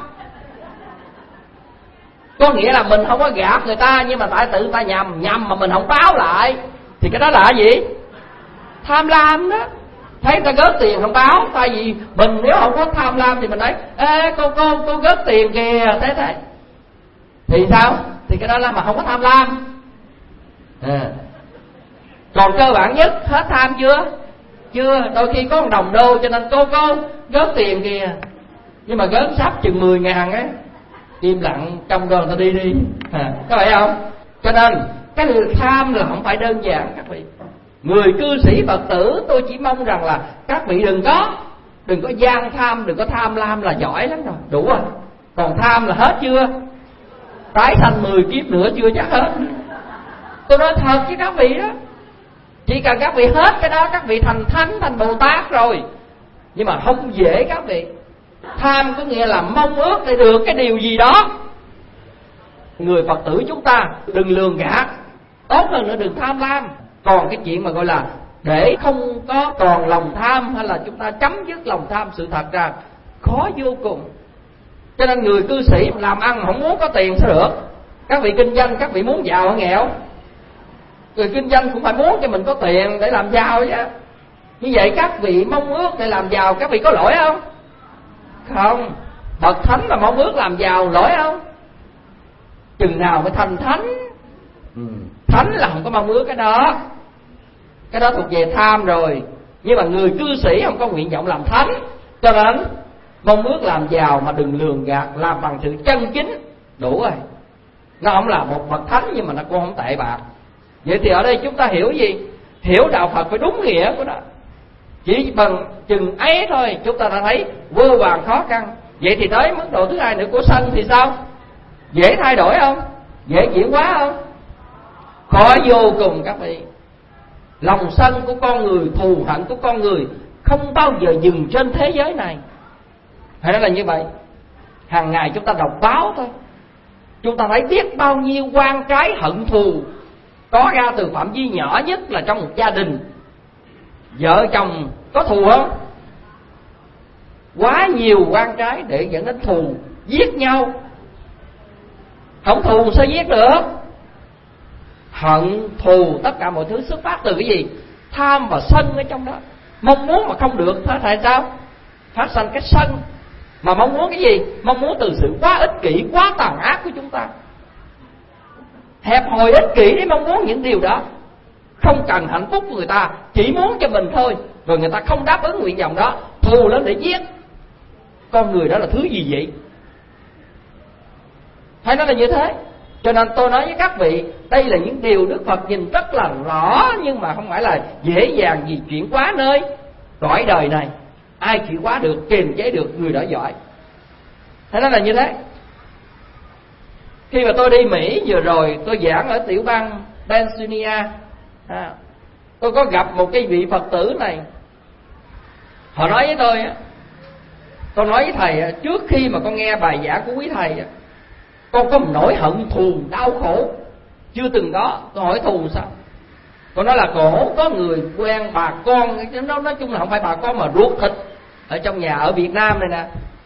Có nghĩa là mình không có gạt người ta, nhưng mà tại tự ta nhầm nhầm mà mình không báo lại, thì cái đó là gì? Tham lam đó. Thấy ta gớt tiền không báo, tại vì mình nếu không có tham lam thì mình nói ê cô cô cô gớt tiền kìa, thế thế thì sao? Thì cái đó là mà không có tham lam. À. Còn cơ bản nhất hết tham chưa? Chưa. Đôi khi có một đồng đô cho nên cô cô gớt tiền kìa, nhưng mà gớt sắp chừng mười ngàn ấy, im lặng trong đoàn ta đi đi. À, có phải không? Cho nên cái tham là không phải đơn giản các vị. Người cư sĩ Phật tử, tôi chỉ mong rằng là các vị đừng có đừng có gian tham, đừng có tham lam là giỏi lắm rồi, đủ rồi. Còn tham là hết chưa? Tái sanh mười kiếp nữa chưa chắc hết. Tôi nói thật với các vị đó, chỉ cần các vị hết cái đó, các vị thành thánh, thành Bồ Tát rồi. Nhưng mà không dễ các vị. Tham có nghĩa là mong ước để được cái điều gì đó. Người Phật tử chúng ta đừng lường gạt, tốt hơn nữa đừng tham lam. Còn cái chuyện mà gọi là để không có còn lòng tham, hay là chúng ta chấm dứt lòng tham, sự thật ra khó vô cùng. Cho nên người cư sĩ làm ăn không muốn có tiền sao được. Các vị kinh doanh, các vị muốn giàu hay nghèo? Người kinh doanh cũng phải muốn cho mình có tiền để làm giàu chứ. Như vậy các vị mong ước để làm giàu, các vị có lỗi không? Không. Bậc thánh mà mong ước làm giàu lỗi không? Chừng nào mới thành thánh? Ừ. Thánh là không có mong ước cái đó, cái đó thuộc về tham rồi. Nhưng mà người cư sĩ không có nguyện vọng làm thánh, cho nên mong ước làm giàu mà đừng lường gạt, làm bằng sự chân chính, đủ rồi. Nó không là một bậc thánh nhưng mà nó cũng không tệ bạc. Vậy thì ở đây chúng ta hiểu gì? Hiểu đạo Phật phải đúng nghĩa của nó. Chỉ bằng chừng ấy thôi chúng ta đã thấy vô vàn khó khăn. Vậy thì tới mức độ thứ hai nữa của sân thì sao? Dễ thay đổi không? Dễ chuyển hóa không? Khó vô cùng các vị. Lòng sân của con người, thù hận của con người không bao giờ dừng trên thế giới này. Hay nói là như vậy. Hàng ngày chúng ta đọc báo thôi, chúng ta thấy biết bao nhiêu oan trái hận thù có ra từ phạm vi nhỏ nhất là trong một gia đình. Vợ chồng có thù không? Quá nhiều oan trái để dẫn đến thù, giết nhau. Không thù sao giết được? Hận, thù, tất cả mọi thứ xuất phát từ cái gì? Tham và sân ở trong đó. Mong muốn mà không được, thế tại sao? Phát sinh cái sân. Mà mong muốn cái gì? Mong muốn từ sự quá ích kỷ, quá tàn ác của chúng ta. Hẹp hòi ích kỷ để mong muốn những điều đó. Không cần hạnh phúc của người ta, chỉ muốn cho mình thôi. Rồi người ta không đáp ứng nguyện vọng đó, thù lên để giết. Con người đó là thứ gì vậy? Hay nói là như thế. Cho nên tôi nói với các vị, đây là những điều Đức Phật nhìn rất là rõ, nhưng mà không phải là dễ dàng gì chuyển hóa nơi cõi đời này. Ai chuyển hóa được, kiềm chế được, người đó giỏi. Thế nó là như thế. Khi mà tôi đi Mỹ vừa rồi, tôi giảng ở tiểu bang Pennsylvania, à, tôi có gặp một cái vị Phật tử này. Họ nói với tôi, tôi nói với thầy, trước khi mà con nghe bài giảng của quý thầy, con có một nỗi hận thù đau khổ chưa từng có. Tôi hỏi thù sao? Con nói là cổ có người quen bà con, nó nói chung là không phải bà con mà ruột thịt ở trong nhà ở Việt Nam này nè,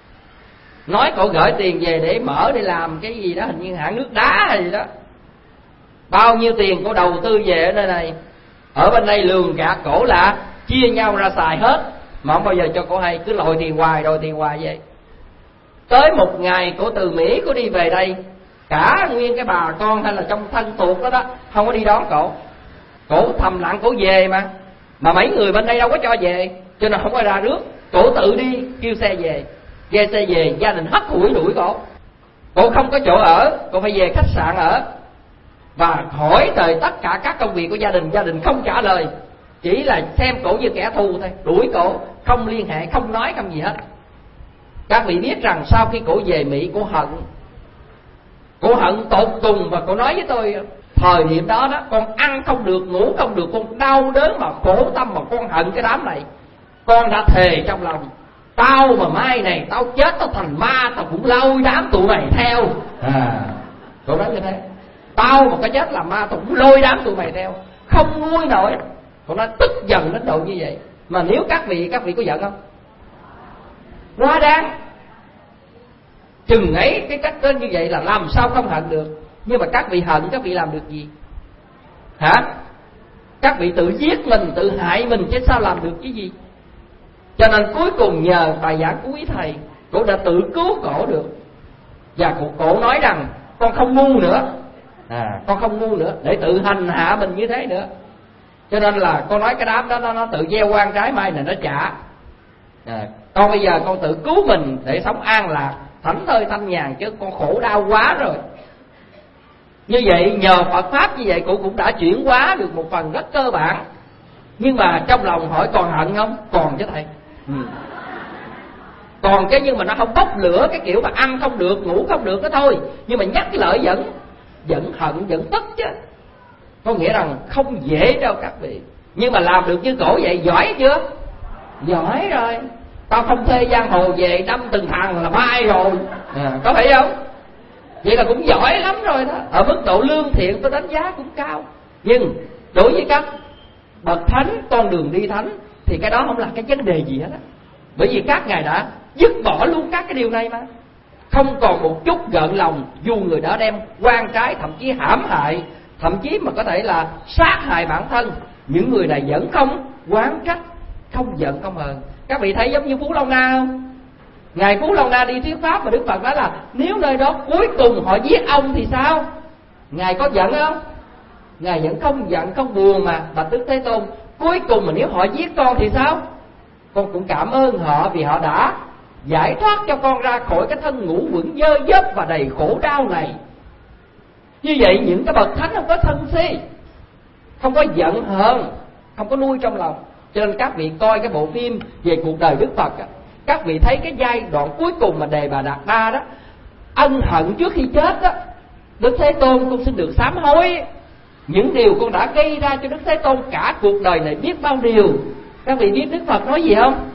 nói cổ gửi tiền về để mở để làm cái gì đó, hình như hãng nước đá hay gì đó. Bao nhiêu tiền cổ đầu tư về ở nơi này, ở bên đây lường gạt cổ là chia nhau ra xài hết, mà không bao giờ cho cổ hay, cứ lòi tiền hoài rồi tiền hoài vậy. Tới một ngày cổ từ Mỹ cổ đi về đây, cả nguyên cái bà con hay là trong thân thuộc đó đó không có đi đón cổ. Cổ thầm lặng cổ về mà mà mấy người bên đây đâu có cho về, cho nên không có ra rước. Cổ tự đi kêu xe về, ghe xe về, gia đình hất hủi đuổi cổ. Cổ không có chỗ ở, cổ phải về khách sạn ở, và hỏi tới tất cả các công việc của gia đình. Gia đình không trả lời, chỉ là xem cổ như kẻ thù thôi, đuổi cổ, không liên hệ, không nói không gì hết. Các vị biết rằng sau khi cổ về Mỹ, cổ hận, cổ hận tột cùng. Và cổ nói với tôi, thời điểm đó đó, con ăn không được, ngủ không được, con đau đớn mà khổ tâm, mà con hận cái đám này. Con đã thề trong lòng, tao mà mai này tao chết, tao thành ma, tao cũng lôi đám tụi mày theo. À, cổ nói như thế, tao mà có chết làm ma, tao cũng lôi đám tụi mày theo, không nguôi nổi. Cổ nói tức giận đến độ như vậy. Mà nếu các vị, các vị có giận không? Quá đáng. Chừng ấy cái cách đến như vậy là làm sao không hận được. Nhưng mà các vị hận, các vị làm được gì? Hả? Các vị tự giết mình, tự hại mình chứ sao làm được cái gì. Cho nên cuối cùng nhờ bài giảng của quý thầy, cổ đã tự cứu cổ được. Và cổ, cổ nói rằng con không ngu nữa, à, con không ngu nữa để tự hành hạ mình như thế nữa. Cho nên là con nói cái đám đó nó, nó tự gieo quan trái, mai này nó trả. À, con bây giờ con tự cứu mình để sống an lạc, thảnh thơi thanh nhàn, chứ con khổ đau quá rồi. Như vậy nhờ Phật Pháp như vậy, cụ cũng đã chuyển hóa được một phần rất cơ bản. Nhưng mà trong lòng hỏi còn hận không? Còn chứ thầy. Ừ. Còn cái nhưng mà nó không bốc lửa, cái kiểu mà ăn không được, ngủ không được đó thôi. Nhưng mà nhắc lại vẫn vẫn hận, vẫn tức chứ. Có nghĩa rằng không dễ đâu các vị. Nhưng mà làm được như cổ vậy, giỏi chưa? Giỏi rồi. Tao không thuê giang hồ về đâm từng thằng là mai rồi, à, có phải không? Vậy là cũng giỏi lắm rồi đó. Ở mức độ lương thiện tôi đánh giá cũng cao. Nhưng đối với các bậc thánh, con đường đi thánh, thì cái đó không là cái vấn đề gì hết á. Bởi vì các ngài đã dứt bỏ luôn các cái điều này mà. Không còn một chút gợn lòng, dù người đã đem quan trái, thậm chí hãm hại, thậm chí mà có thể là sát hại bản thân. Những người này vẫn không oán trách, không giận không hờn. Các vị thấy giống như Phú Long Na không? Ngài Phú Long Na đi thuyết pháp mà Đức Phật nói là nếu nơi đó cuối cùng họ giết ông thì sao? Ngài có giận không? Ngài vẫn không giận không buồn mà. Bạch Đức Thế Tôn, cuối cùng mà nếu họ giết con thì sao? Con cũng cảm ơn họ vì họ đã giải thoát cho con ra khỏi cái thân ngũ quẩn dơ dớp và đầy khổ đau này. Như vậy những cái bậc thánh không có thân si, không có giận hờn, không có nuôi trong lòng. Cho nên các vị coi cái bộ phim về cuộc đời Đức Phật, các vị thấy cái giai đoạn cuối cùng mà Đề Bà Đạt Đa đó, ân hận trước khi chết đó, Đức Thế Tôn con xin được sám hối những điều con đã gây ra cho Đức Thế Tôn cả cuộc đời này biết bao điều. Các vị biết Đức Phật nói gì không?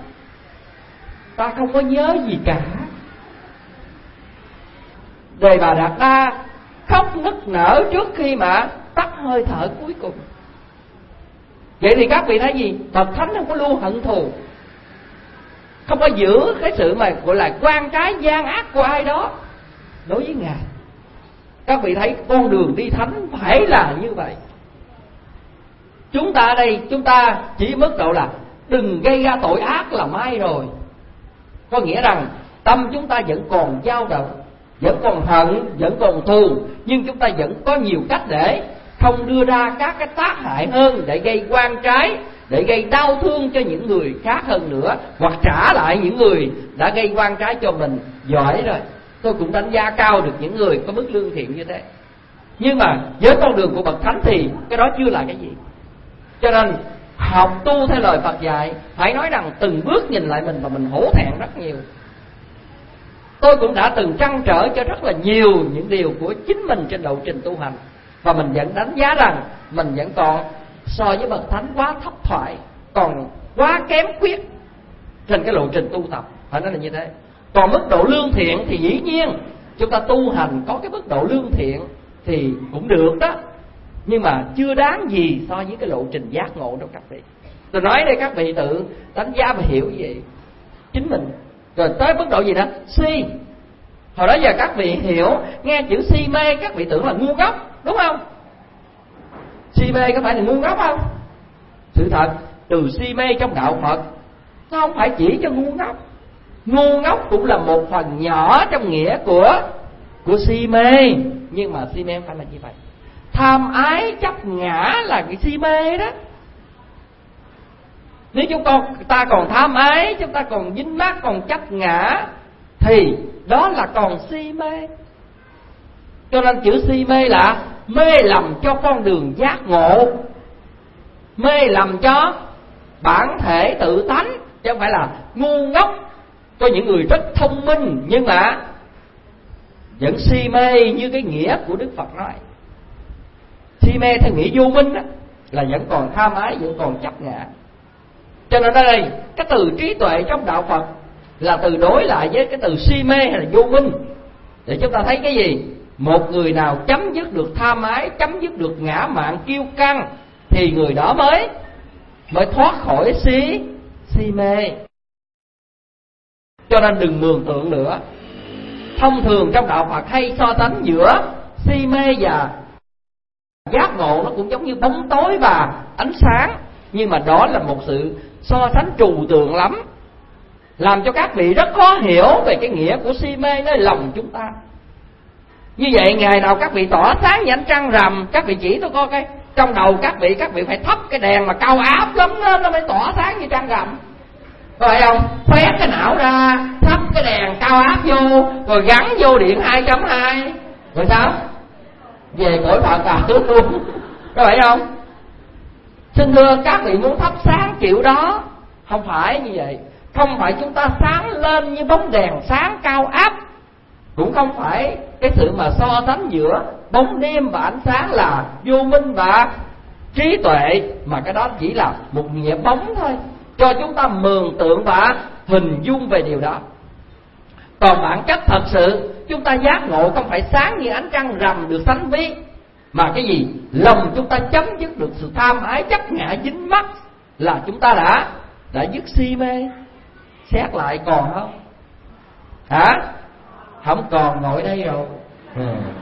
Ta không có nhớ gì cả. Đề Bà Đạt Đa khóc nức nở trước khi mà tắt hơi thở cuối cùng. Vậy thì các vị thấy gì? Bậc thánh không có lưu hận thù, không có giữ cái sự mà gọi là quan trái gian ác của ai đó đối với Ngài. Các vị thấy con đường đi thánh phải là như vậy. Chúng ta ở đây, chúng ta chỉ mức độ là đừng gây ra tội ác là mai rồi. Có nghĩa rằng tâm chúng ta vẫn còn dao động, vẫn còn hận, vẫn còn thù, nhưng chúng ta vẫn có nhiều cách để không đưa ra các cái tác hại hơn, để gây quan trái, để gây đau thương cho những người khác hơn nữa, hoặc trả lại những người đã gây quan trái cho mình. Giỏi rồi. Tôi cũng đánh giá cao được những người có mức lương thiện như thế. Nhưng mà với con đường của bậc thánh thì cái đó chưa là cái gì. Cho nên học tu theo lời Phật dạy, phải nói rằng từng bước nhìn lại mình và mình hổ thẹn rất nhiều. Tôi cũng đã từng trăn trở cho rất là nhiều những điều của chính mình trên lộ trình tu hành, và mình vẫn đánh giá rằng mình vẫn còn so với bậc thánh quá thấp thoại, còn quá kém khuyết trên cái lộ trình tu tập, phải nói là như thế. Còn mức độ lương thiện thì dĩ nhiên chúng ta tu hành có cái mức độ lương thiện thì cũng được đó, nhưng mà chưa đáng gì so với cái lộ trình giác ngộ đâu các vị. Tôi nói đây các vị tự đánh giá và hiểu gì chính mình. Rồi tới mức độ gì nữa? Si. Hồi đó giờ các vị hiểu, nghe chữ si mê các vị tưởng là ngu ngốc, đúng không? Si mê có phải là ngu ngốc không? Sự thật, từ si mê trong đạo Phật nó không phải chỉ cho ngu ngốc. Ngu ngốc cũng là một phần nhỏ trong nghĩa của của si mê, nhưng mà si mê không phải là như vậy. Tham ái chấp ngã là cái si mê đó. Nếu chúng con ta còn tham ái, chúng ta còn dính mắc, còn chấp ngã, thì đó là còn si mê. Cho nên chữ si mê là mê lầm cho con đường giác ngộ, mê lầm cho bản thể tự tánh, chứ không phải là ngu ngốc. Có những người rất thông minh nhưng mà vẫn si mê như cái nghĩa của Đức Phật nói. Si mê theo nghĩa vô minh đó, là vẫn còn tham ái, vẫn còn chấp ngã. Cho nên ở đây cái từ trí tuệ trong đạo Phật là từ đối lại với cái từ si mê hay là vô minh, để chúng ta thấy cái gì? Một người nào chấm dứt được tham ái, chấm dứt được ngã mạn kiêu căng, thì người đó mới mới thoát khỏi si si mê. Cho nên đừng mường tượng nữa. Thông thường trong đạo Phật hay so sánh giữa si mê và giác ngộ, nó cũng giống như bóng tối và ánh sáng, nhưng mà đó là một sự so sánh trừu tượng lắm, làm cho các vị rất khó hiểu về cái nghĩa của si mê nơi lòng chúng ta. Như vậy ngày nào các vị tỏa sáng như ánh trăng rằm, các vị chỉ tôi coi cái trong đầu các vị, các vị phải thắp cái đèn mà cao áp lắm đó, nó mới tỏa sáng như trăng rằm, phải không? Khoét cái não ra, thắp cái đèn cao áp vô, rồi gắn vô điện hai chấm hai, rồi sao? Về cõi Phật à luôn, có phải không? Xin thưa các vị, muốn thắp sáng kiểu đó không phải như vậy. Không phải chúng ta sáng lên như bóng đèn sáng cao áp, cũng không phải cái sự mà so sánh giữa bóng đêm và ánh sáng là vô minh và trí tuệ, mà cái đó chỉ là một nghĩa bóng thôi, cho chúng ta mường tượng và hình dung về điều đó. Còn bản chất thật sự chúng ta giác ngộ không phải sáng như ánh trăng rằm được sánh ví, mà cái gì? Lòng chúng ta chấm dứt được sự tham ái chấp ngã dính mắc, là chúng ta đã đã dứt si mê. Xét lại còn không? Hả? Không còn ngồi đây rồi. Ừ.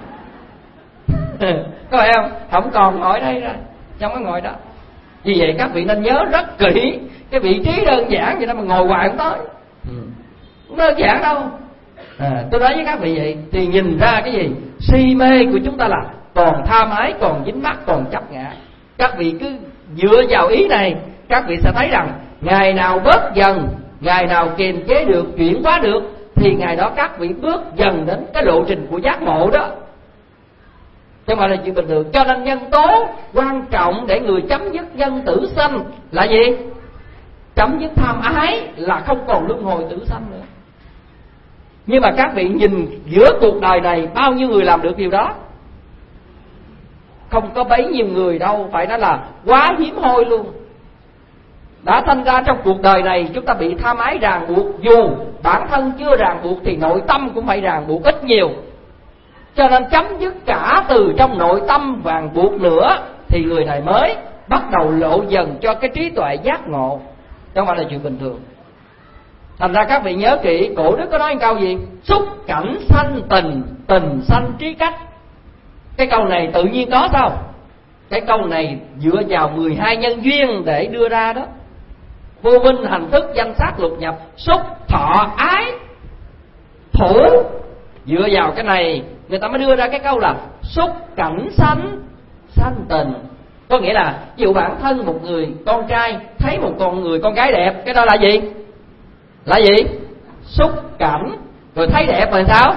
Có phải không? Không còn ngồi đây rồi, không có ngồi đó. Vì vậy các vị nên nhớ rất kỹ cái vị trí đơn giản vậy đó mà ngồi hoài không tới. Ừ. Không đơn giản đâu. À, tôi nói với các vị vậy thì nhìn ra cái gì? Si mê của chúng ta là còn tham ái, còn dính mắc, còn chấp ngã. Các vị cứ dựa vào ý này, các vị sẽ thấy rằng ngày nào bớt dần, ngày nào kiềm chế được, chuyển hóa được, thì ngày đó các vị bước dần đến cái lộ trình của giác ngộ đó. chứ không phải là chuyện bình thường. Cho nên nhân tố quan trọng để người chấm dứt nhân tử sanh là gì? Chấm dứt tham ái là không còn luân hồi tử sanh nữa. Nhưng mà các vị nhìn giữa cuộc đời này bao nhiêu người làm được điều đó? Không có bấy nhiêu người đâu, phải nói là quá hiếm hoi luôn. Đã thành ra trong cuộc đời này chúng ta bị tham ái ràng buộc, dù bản thân chưa ràng buộc thì nội tâm cũng phải ràng buộc ít nhiều. Cho nên chấm dứt cả từ trong nội tâm ràng buộc nữa thì người này mới bắt đầu lộ dần cho cái trí tuệ giác ngộ. Chứ không phải là chuyện bình thường. Thành ra các vị nhớ kỹ, cổ đức có nói một câu gì? Xúc cảnh sanh tình, tình sanh trí cách. Cái câu này tự nhiên có sao? Cái câu này dựa vào mười hai nhân duyên để đưa ra đó. Vô minh, hành thức, danh sắc, lục nhập, xúc, thọ, ái, thủ. Dựa vào cái này người ta mới đưa ra cái câu là xúc cảnh sanh sanh tình. Có nghĩa là ví dụ bản thân một người con trai thấy một con người con gái đẹp, cái đó là gì? Là gì? Xúc cảnh. Rồi thấy đẹp rồi sao?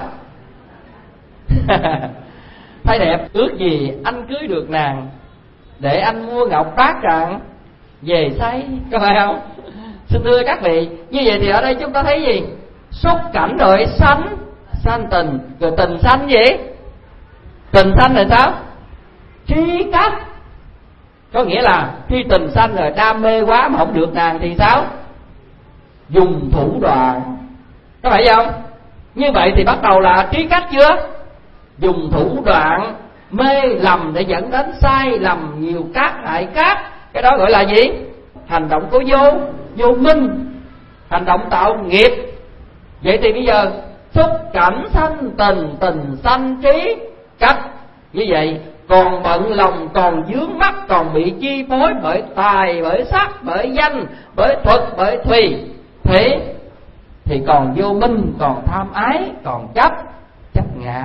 Thấy đẹp, ước gì anh cưới được nàng để anh mua ngọc bát trạng về xây, có phải không? Xin thưa các vị, như vậy thì ở đây chúng ta thấy gì? Xúc cảnh rồi sanh sanh tình. Rồi tình sanh gì? Tình sanh là sao? Tri cách. Có nghĩa là khi tình sanh rồi đam mê quá mà không được nàng thì sao? Dùng thủ đoạn. Có phải không? Như vậy thì bắt đầu là trí cách chưa? Dùng thủ đoạn mê lầm để dẫn đến sai lầm nhiều các hại các. Cái đó gọi là gì? Hành động của vô vô minh, hành động tạo nghiệp. Vậy thì bây giờ xúc cảnh sanh tình, tình sanh trí cách. Như vậy còn bận lòng, còn vướng mắc, còn bị chi phối bởi tài, bởi sắc, bởi danh, bởi thuật, bởi thùy thì thì còn vô minh, còn tham ái, còn chấp chấp ngã.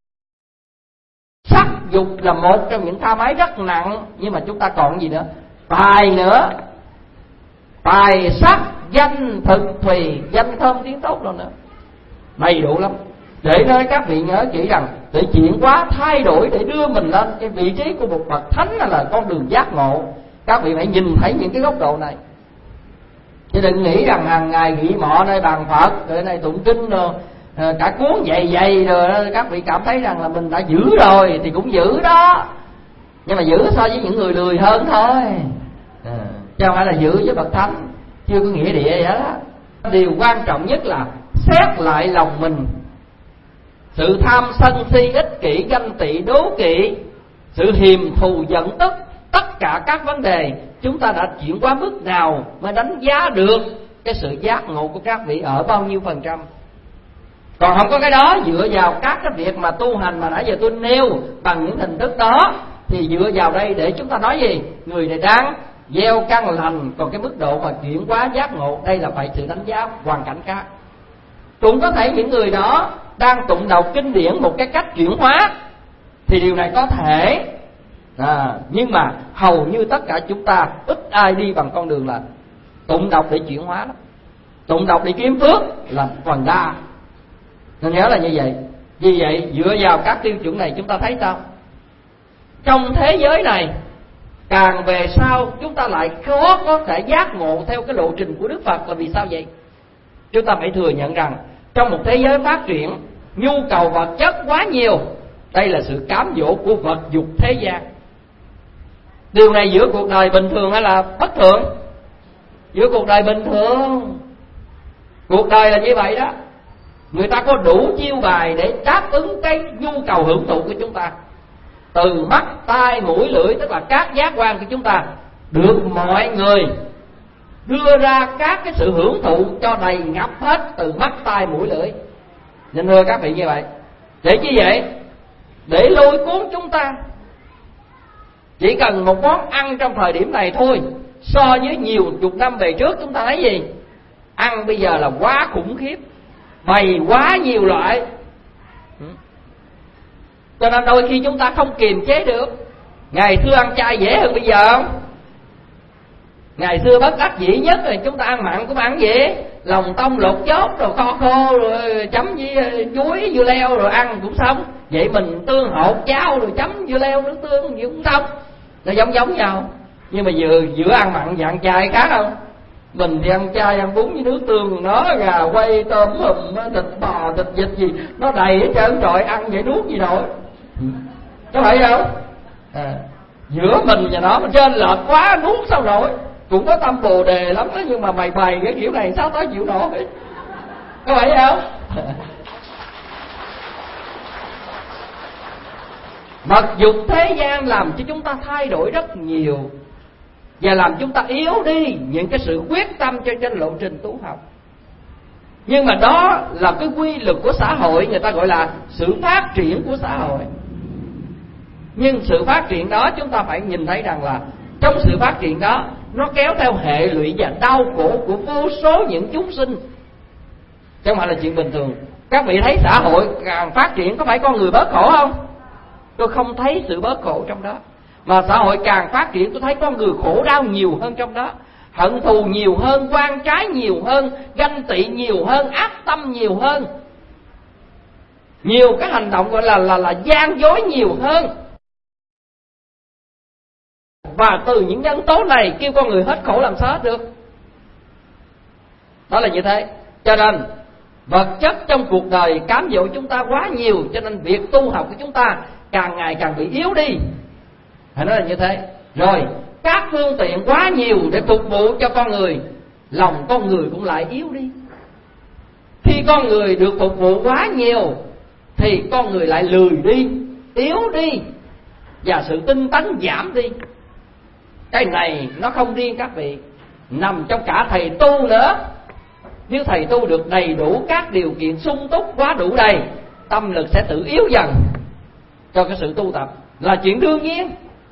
Sắc dục là một trong những tham ái rất nặng, nhưng mà chúng ta còn gì nữa? Tài nữa. Tài, sắc, danh, thực, thùy, danh thơm tiếng tốt rồi nữa, đầy đủ lắm. Để nói các vị nhớ kỹ rằng để chuyển hóa thay đổi, để đưa mình lên cái vị trí của một bậc thánh là con đường giác ngộ, các vị phải nhìn thấy những cái góc độ này. Chứ đừng nghĩ rằng hàng ngày nghỉ mọ nơi bàn Phật, rồi này tụng kinh rồi cả cuốn dày dày rồi các vị cảm thấy rằng là mình đã giữ rồi, thì cũng giữ đó, nhưng mà giữ so với những người lười hơn thôi, à, chứ không phải là giữ với bậc thánh, chưa có nghĩa địa vậy đó. Điều quan trọng nhất là xét lại lòng mình. Sự tham sân si ích kỷ ganh tị đố kỵ, sự hiềm thù giận tức, tất cả các vấn đề chúng ta đã chuyển qua mức nào mới đánh giá được cái sự giác ngộ của các vị ở bao nhiêu phần trăm. Còn không có cái đó, dựa vào các cái việc mà tu hành mà nãy giờ tôi nêu bằng những hình thức đó, thì dựa vào đây để chúng ta nói gì? Người này đáng gieo căn lành. Còn cái mức độ mà chuyển hóa giác ngộ, đây là phải sự đánh giá hoàn cảnh khác. Cũng có thể những người đó đang tụng đọc kinh điển một cái cách chuyển hóa, thì điều này có thể, à, nhưng mà hầu như tất cả chúng ta ít ai đi bằng con đường là tụng đọc để chuyển hóa đó. Tụng đọc để kiếm phước là phần đa. Nên nhớ là như vậy. Vì vậy dựa vào các tiêu chuẩn này chúng ta thấy sao? Trong thế giới này càng về sau chúng ta lại khó có thể giác ngộ theo cái lộ trình của Đức Phật. Là vì sao vậy? Chúng ta phải thừa nhận rằng trong một thế giới phát triển, nhu cầu vật chất quá nhiều. Đây là sự cám dỗ của vật dục thế gian. Điều này giữa cuộc đời bình thường hay là bất thường? Giữa cuộc đời bình thường. Cuộc đời là như vậy đó. Người ta có đủ chiêu bài để đáp ứng cái nhu cầu hưởng thụ của chúng ta. Từ mắt, tai, mũi, lưỡi, tức là các giác quan của chúng ta, được mọi người đưa ra các cái sự hưởng thụ cho đầy ngập hết từ mắt, tai, mũi, lưỡi. Nên thưa các vị như vậy. Để chi vậy? Để lôi cuốn chúng ta. Chỉ cần một món ăn trong thời điểm này thôi, so với nhiều chục năm về trước chúng ta thấy gì? Ăn bây giờ là quá khủng khiếp, bày quá nhiều loại. Cho nên đôi khi chúng ta không kiềm chế được. Ngày xưa ăn chay dễ hơn bây giờ không? Ngày xưa bất đắc dĩ nhất là chúng ta ăn mặn cũng ăn dễ, lòng tông lột chốt rồi kho khô rồi chấm với chuối dưa leo rồi ăn cũng xong. Vậy mình tương hột cháo rồi chấm dưa leo nước tương gì cũng xong, nó giống giống nhau. Nhưng mà vừa giữa ăn mặn và ăn chay khác không? Mình thì ăn chay ăn bún với nước tương, nó gà quay tôm hùm thịt bò thịt vịt gì nó đầy hết trơn trọi, ăn vậy nuốt gì nổi. Có phải không? À, giữa mình và nó, mình trên lệch quá nuốt sao nổi. Cũng có tâm bồ đề lắm đó, nhưng mà mày bày cái kiểu này sao tới chịu nổi. Có phải không? Vật dục thế gian làm cho chúng ta thay đổi rất nhiều, và làm chúng ta yếu đi những cái sự quyết tâm cho trên lộ trình tu học. Nhưng mà đó là cái quy luật của xã hội, người ta gọi là sự phát triển của xã hội. Nhưng sự phát triển đó chúng ta phải nhìn thấy rằng là trong sự phát triển đó, nó kéo theo hệ lụy và đau khổ của vô số những chúng sinh, chứ không phải là chuyện bình thường. Các vị thấy xã hội càng phát triển có phải con người bớt khổ không? Tôi không thấy sự bớt khổ trong đó. Mà xã hội càng phát triển tôi thấy con người khổ đau nhiều hơn trong đó. Hận thù nhiều hơn, oan trái nhiều hơn, ganh tị nhiều hơn, ác tâm nhiều hơn. Nhiều cái hành động gọi là là là gian dối nhiều hơn. Và từ những nhân tố này kêu con người hết khổ làm sao hết được. Đó là như thế. Cho nên vật chất trong cuộc đời cám dỗ chúng ta quá nhiều, cho nên việc tu học của chúng ta càng ngày càng bị yếu đi. Phải nói là như thế. Rồi các phương tiện quá nhiều để phục vụ cho con người, lòng con người cũng lại yếu đi. Khi con người được phục vụ quá nhiều thì con người lại lười đi, yếu đi, và sự tinh tấn giảm đi. Cái này nó không riêng các vị, nằm trong cả thầy tu nữa. Nếu thầy tu được đầy đủ các điều kiện sung túc, quá đủ đầy, tâm lực sẽ tự yếu dần cho cái sự tu tập, là chuyện đương nhiên.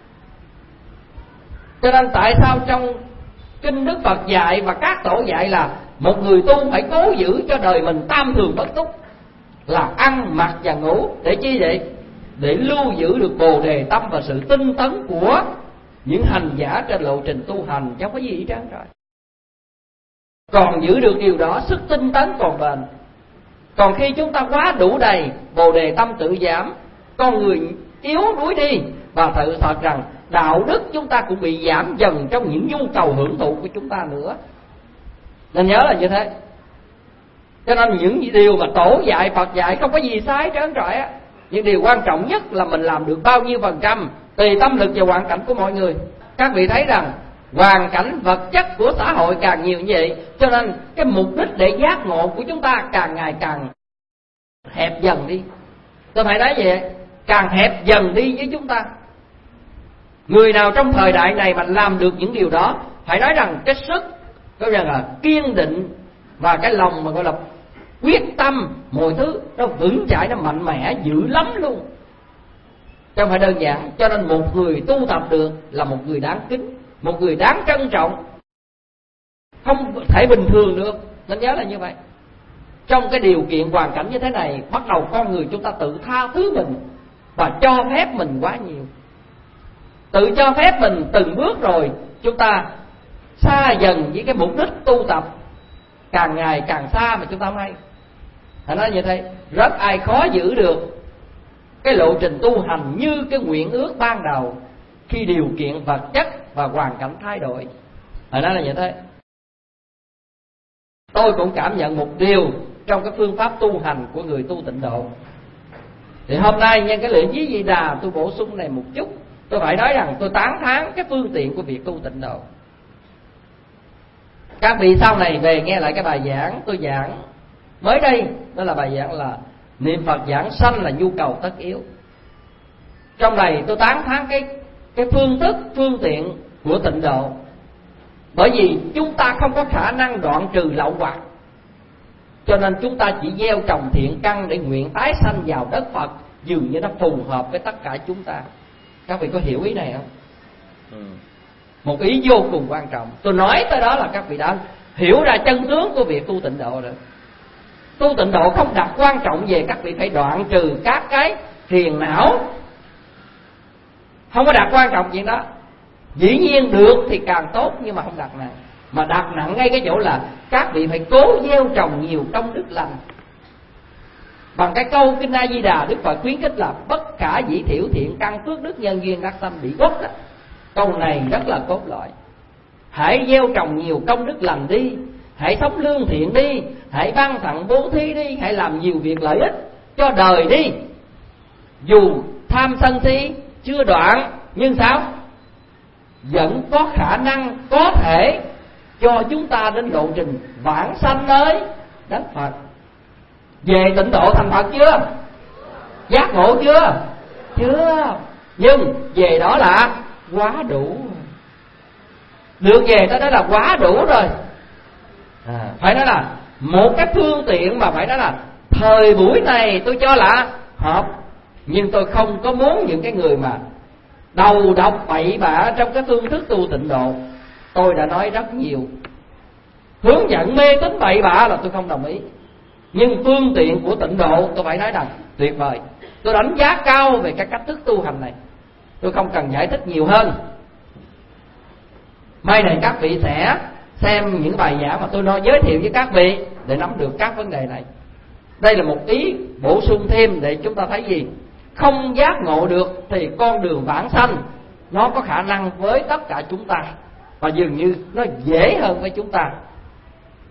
Cho nên tại sao trong kinh Đức Phật dạy và các tổ dạy là một người tu phải cố giữ cho đời mình tam thường bất túc, là ăn, mặc và ngủ. Để chi vậy? Để lưu giữ được bồ đề tâm và sự tinh tấn của những hành giả trên lộ trình tu hành, chứ không có gì hết trơn rồi. Còn giữ được điều đó, sức tinh tấn còn bền. Còn khi chúng ta quá đủ đầy, bồ đề tâm tự giảm, con người yếu đuối đi, và tự thật rằng đạo đức chúng ta cũng bị giảm dần trong những nhu cầu hưởng thụ của chúng ta nữa. Nên nhớ là như thế. Cho nên những điều mà tổ dạy, Phật dạy không có gì sai trơn trọi á. Nhưng điều quan trọng nhất là mình làm được bao nhiêu phần trăm, tùy tâm lực và hoàn cảnh của mọi người. Các vị thấy rằng hoàn cảnh vật chất của xã hội càng nhiều như vậy, cho nên cái mục đích để giác ngộ của chúng ta càng ngày càng hẹp dần đi. Tôi phải nói vậy, càng hẹp dần đi với chúng ta. Người nào trong thời đại này mà làm được những điều đó, phải nói rằng cái sức, có rằng là kiên định và cái lòng mà gọi là quyết tâm, mọi thứ nó vững chãi, nó mạnh mẽ dữ lắm luôn, chứ không phải đơn giản. Cho nên một người tu tập được là một người đáng kính, một người đáng trân trọng, không thể bình thường được. Nên nhớ là như vậy. Trong cái điều kiện hoàn cảnh như thế này, bắt đầu con người chúng ta tự tha thứ mình và cho phép mình quá nhiều. Tự cho phép mình từng bước rồi, chúng ta xa dần với cái mục đích tu tập, càng ngày càng xa mà chúng ta không hay. Phải nói như thế, rất ai khó giữ được cái lộ trình tu hành như cái nguyện ước ban đầu khi điều kiện vật chất và hoàn cảnh thay đổi. Phải nói là như thế. Tôi cũng cảm nhận một điều trong cái phương pháp tu hành của người tu tịnh độ. Thì hôm nay nhân cái lễ Chí Di Đà tôi bổ sung này một chút. Tôi phải nói rằng tôi tán thán cái phương tiện của việc tu tịnh độ. Các vị sau này về nghe lại cái bài giảng tôi giảng mới đây, đó là bài giảng là niệm Phật giảng sanh là nhu cầu tất yếu. Trong này tôi tán thán cái cái phương thức, phương tiện của tịnh độ. Bởi vì chúng ta không có khả năng đoạn trừ lậu hoặc, cho nên chúng ta chỉ gieo trồng thiện căn để nguyện tái sanh vào đất Phật, dường như nó phù hợp với tất cả chúng ta. Các vị có hiểu ý này không? Ừ. Một ý vô cùng quan trọng. Tôi nói tới đó là các vị đã hiểu ra chân tướng của việc tu tịnh độ rồi. Tu tịnh độ không đặt quan trọng về các vị phải đoạn trừ các cái phiền não, không có đặt quan trọng chuyện đó. Dĩ nhiên được thì càng tốt, nhưng mà không đặt nặng. Mà đặt nặng ngay cái chỗ là các vị phải cố gieo trồng nhiều công đức lành. Bằng cái câu Kinh A Di Đà, Đức Phật khuyến khích là bất khả dĩ thiểu thiện căn phước đức nhân duyên đắc sanh bị gốc đó. Câu này rất là cốt lõi. Hãy gieo trồng nhiều công đức lành đi, hãy sống lương thiện đi, hãy ban tặng bố thí đi, hãy làm nhiều việc lợi ích cho đời đi. Dù tham sân si chưa đoạn, nhưng sao? Vẫn có khả năng, có thể cho chúng ta đến lộ trình vãng sanh tới đất Phật. Về tịnh độ thành Phật chưa? Giác ngộ chưa? Chưa. Nhưng về đó là quá đủ. Được về tới đó là quá đủ rồi. À, phải nói là một cái phương tiện mà phải nói là thời buổi này tôi cho là hợp. Nhưng tôi không có muốn những cái người mà đầu độc bậy bạ trong cái phương thức tu tịnh độ. Tôi đã nói rất nhiều, hướng dẫn mê tín bậy bạ là tôi không đồng ý. Nhưng phương tiện của tịnh độ tôi phải nói rằng tuyệt vời. Tôi đánh giá cao về cái cách thức tu hành này. Tôi không cần giải thích nhiều hơn. Mai này các vị sẽ xem những bài giảng mà tôi nói giới thiệu với các vị để nắm được các vấn đề này. Đây là một ý bổ sung thêm để chúng ta thấy gì? Không giác ngộ được thì con đường vãng sanh nó có khả năng với tất cả chúng ta, và dường như nó dễ hơn với chúng ta.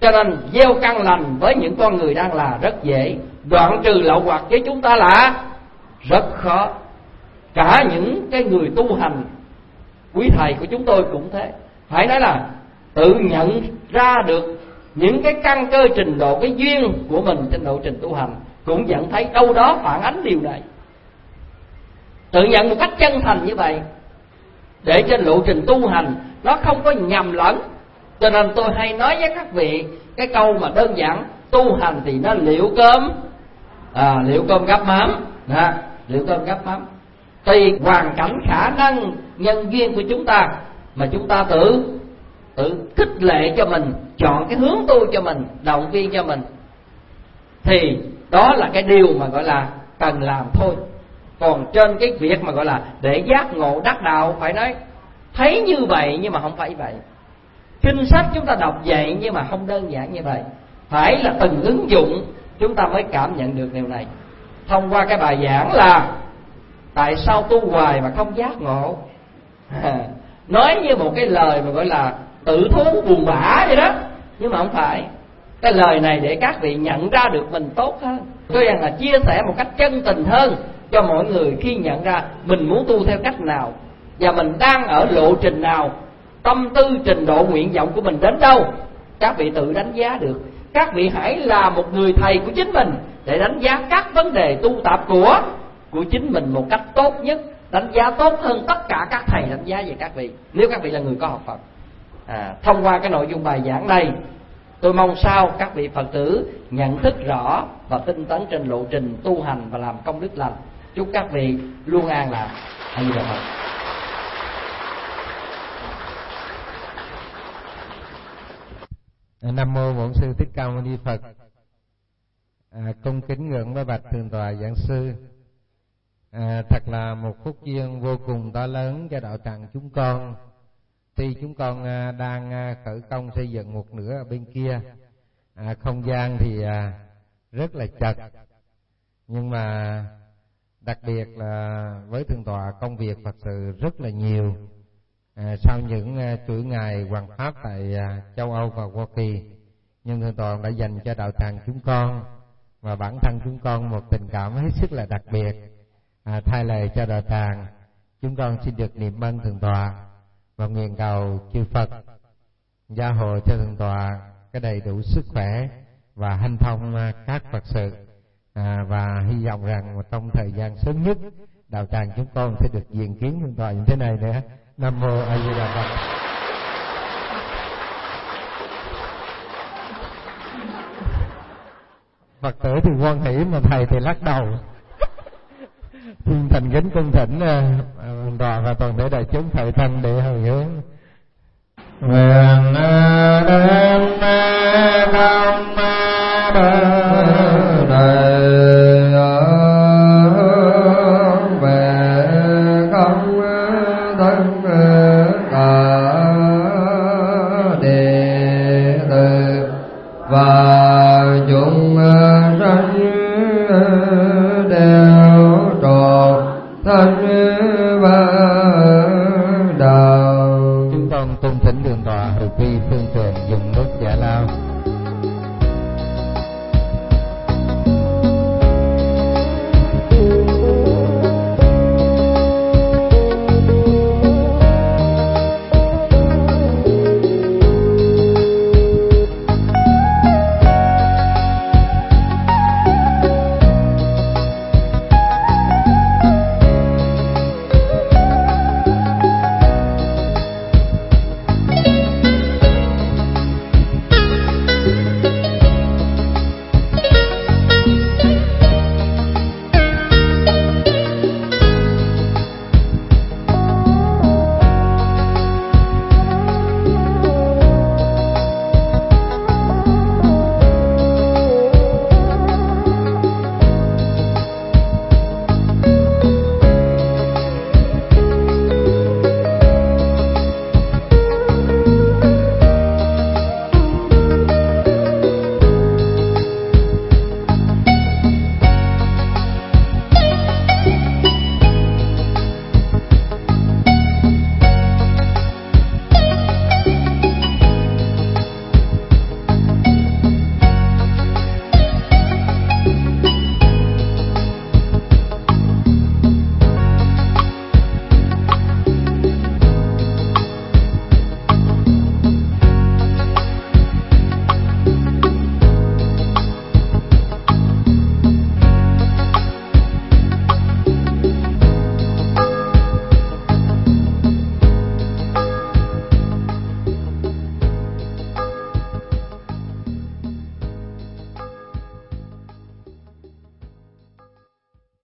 Cho nên gieo căn lành với những con người đang là rất dễ, đoạn trừ lậu hoặc với chúng ta là rất khó. Cả những cái người tu hành, quý thầy của chúng tôi cũng thế. Phải nói là tự nhận ra được những cái căn cơ trình độ, cái duyên của mình trên lộ trình tu hành, cũng nhận thấy đâu đó phản ánh điều này. Tự nhận một cách chân thành như vậy, để trên lộ trình tu hành nó không có nhầm lẫn. Cho nên tôi hay nói với các vị cái câu mà đơn giản: tu hành thì nó liệu cơm à, liệu cơm gắp mắm à, liệu cơm gắp mắm. Tùy hoàn cảnh, khả năng, nhân duyên của chúng ta mà chúng ta tự tự khích lệ cho mình, chọn cái hướng tu cho mình, động viên cho mình, thì đó là cái điều mà gọi là cần làm thôi. Còn trên cái việc mà gọi là để giác ngộ đắc đạo, phải nói thấy như vậy nhưng mà không phải vậy. Kinh sách chúng ta đọc vậy nhưng mà không đơn giản như vậy. Phải là từng ứng dụng chúng ta mới cảm nhận được điều này. Thông qua cái bài giảng là tại sao tu hoài mà không giác ngộ, à, nói như một cái lời mà gọi là tự thú buồn bã vậy đó, nhưng mà không phải. Cái lời này để các vị nhận ra được mình tốt hơn, tôi rằng là chia sẻ một cách chân tình hơn cho mọi người khi nhận ra mình muốn tu theo cách nào và mình đang ở lộ trình nào, tâm tư trình độ nguyện vọng của mình đến đâu. Các vị tự đánh giá được. Các vị hãy là một người thầy của chính mình để đánh giá các vấn đề tu tập của của chính mình một cách tốt nhất, đánh giá tốt hơn tất cả các thầy đánh giá về các vị, nếu các vị là người có học Phật. À, thông qua cái nội dung bài giảng này, tôi mong sao các vị Phật tử nhận thức rõ và tinh tấn trên lộ trình tu hành và làm công đức lành. Chúc các vị luôn an lạc. A Di Đà Phật. Nam mô Bổn Sư Thích Ca Mâu Ni Phật. À, cung kính ngưỡng với bạch thượng tọa giảng sư. À, thật là một phúc duyên vô cùng to lớn cho đạo tràng chúng con. Tuy chúng con à, đang à, khởi công xây dựng một nửa ở bên kia, à, không gian thì à, rất là chật, nhưng mà đặc biệt là với thượng tọa công việc Phật sự rất là nhiều. À, sau những à, chuỗi ngày hoằng pháp tại à, châu Âu và Hoa Kỳ, nhưng thượng tọa đã dành cho đạo tràng chúng con và bản thân chúng con một tình cảm hết sức là đặc biệt. À, thay lời cho đạo tràng, chúng con xin được niệm ơn thượng tọa và nguyện cầu chư Phật gia hộ cho thượng tọa cái đầy đủ sức khỏe và hanh thông các Phật sự. À, và hy vọng rằng trong thời gian sớm nhất đạo tràng chúng con sẽ được diện kiến thượng tọa như thế này nữa. Nam mô A Di Đà Phật. Phật tử thì hoan hỷ mà thầy thì lắc đầu. Xin thành kính cung thỉnh thượng tọa và toàn thể đại chúng thầy thân để hồi hướng.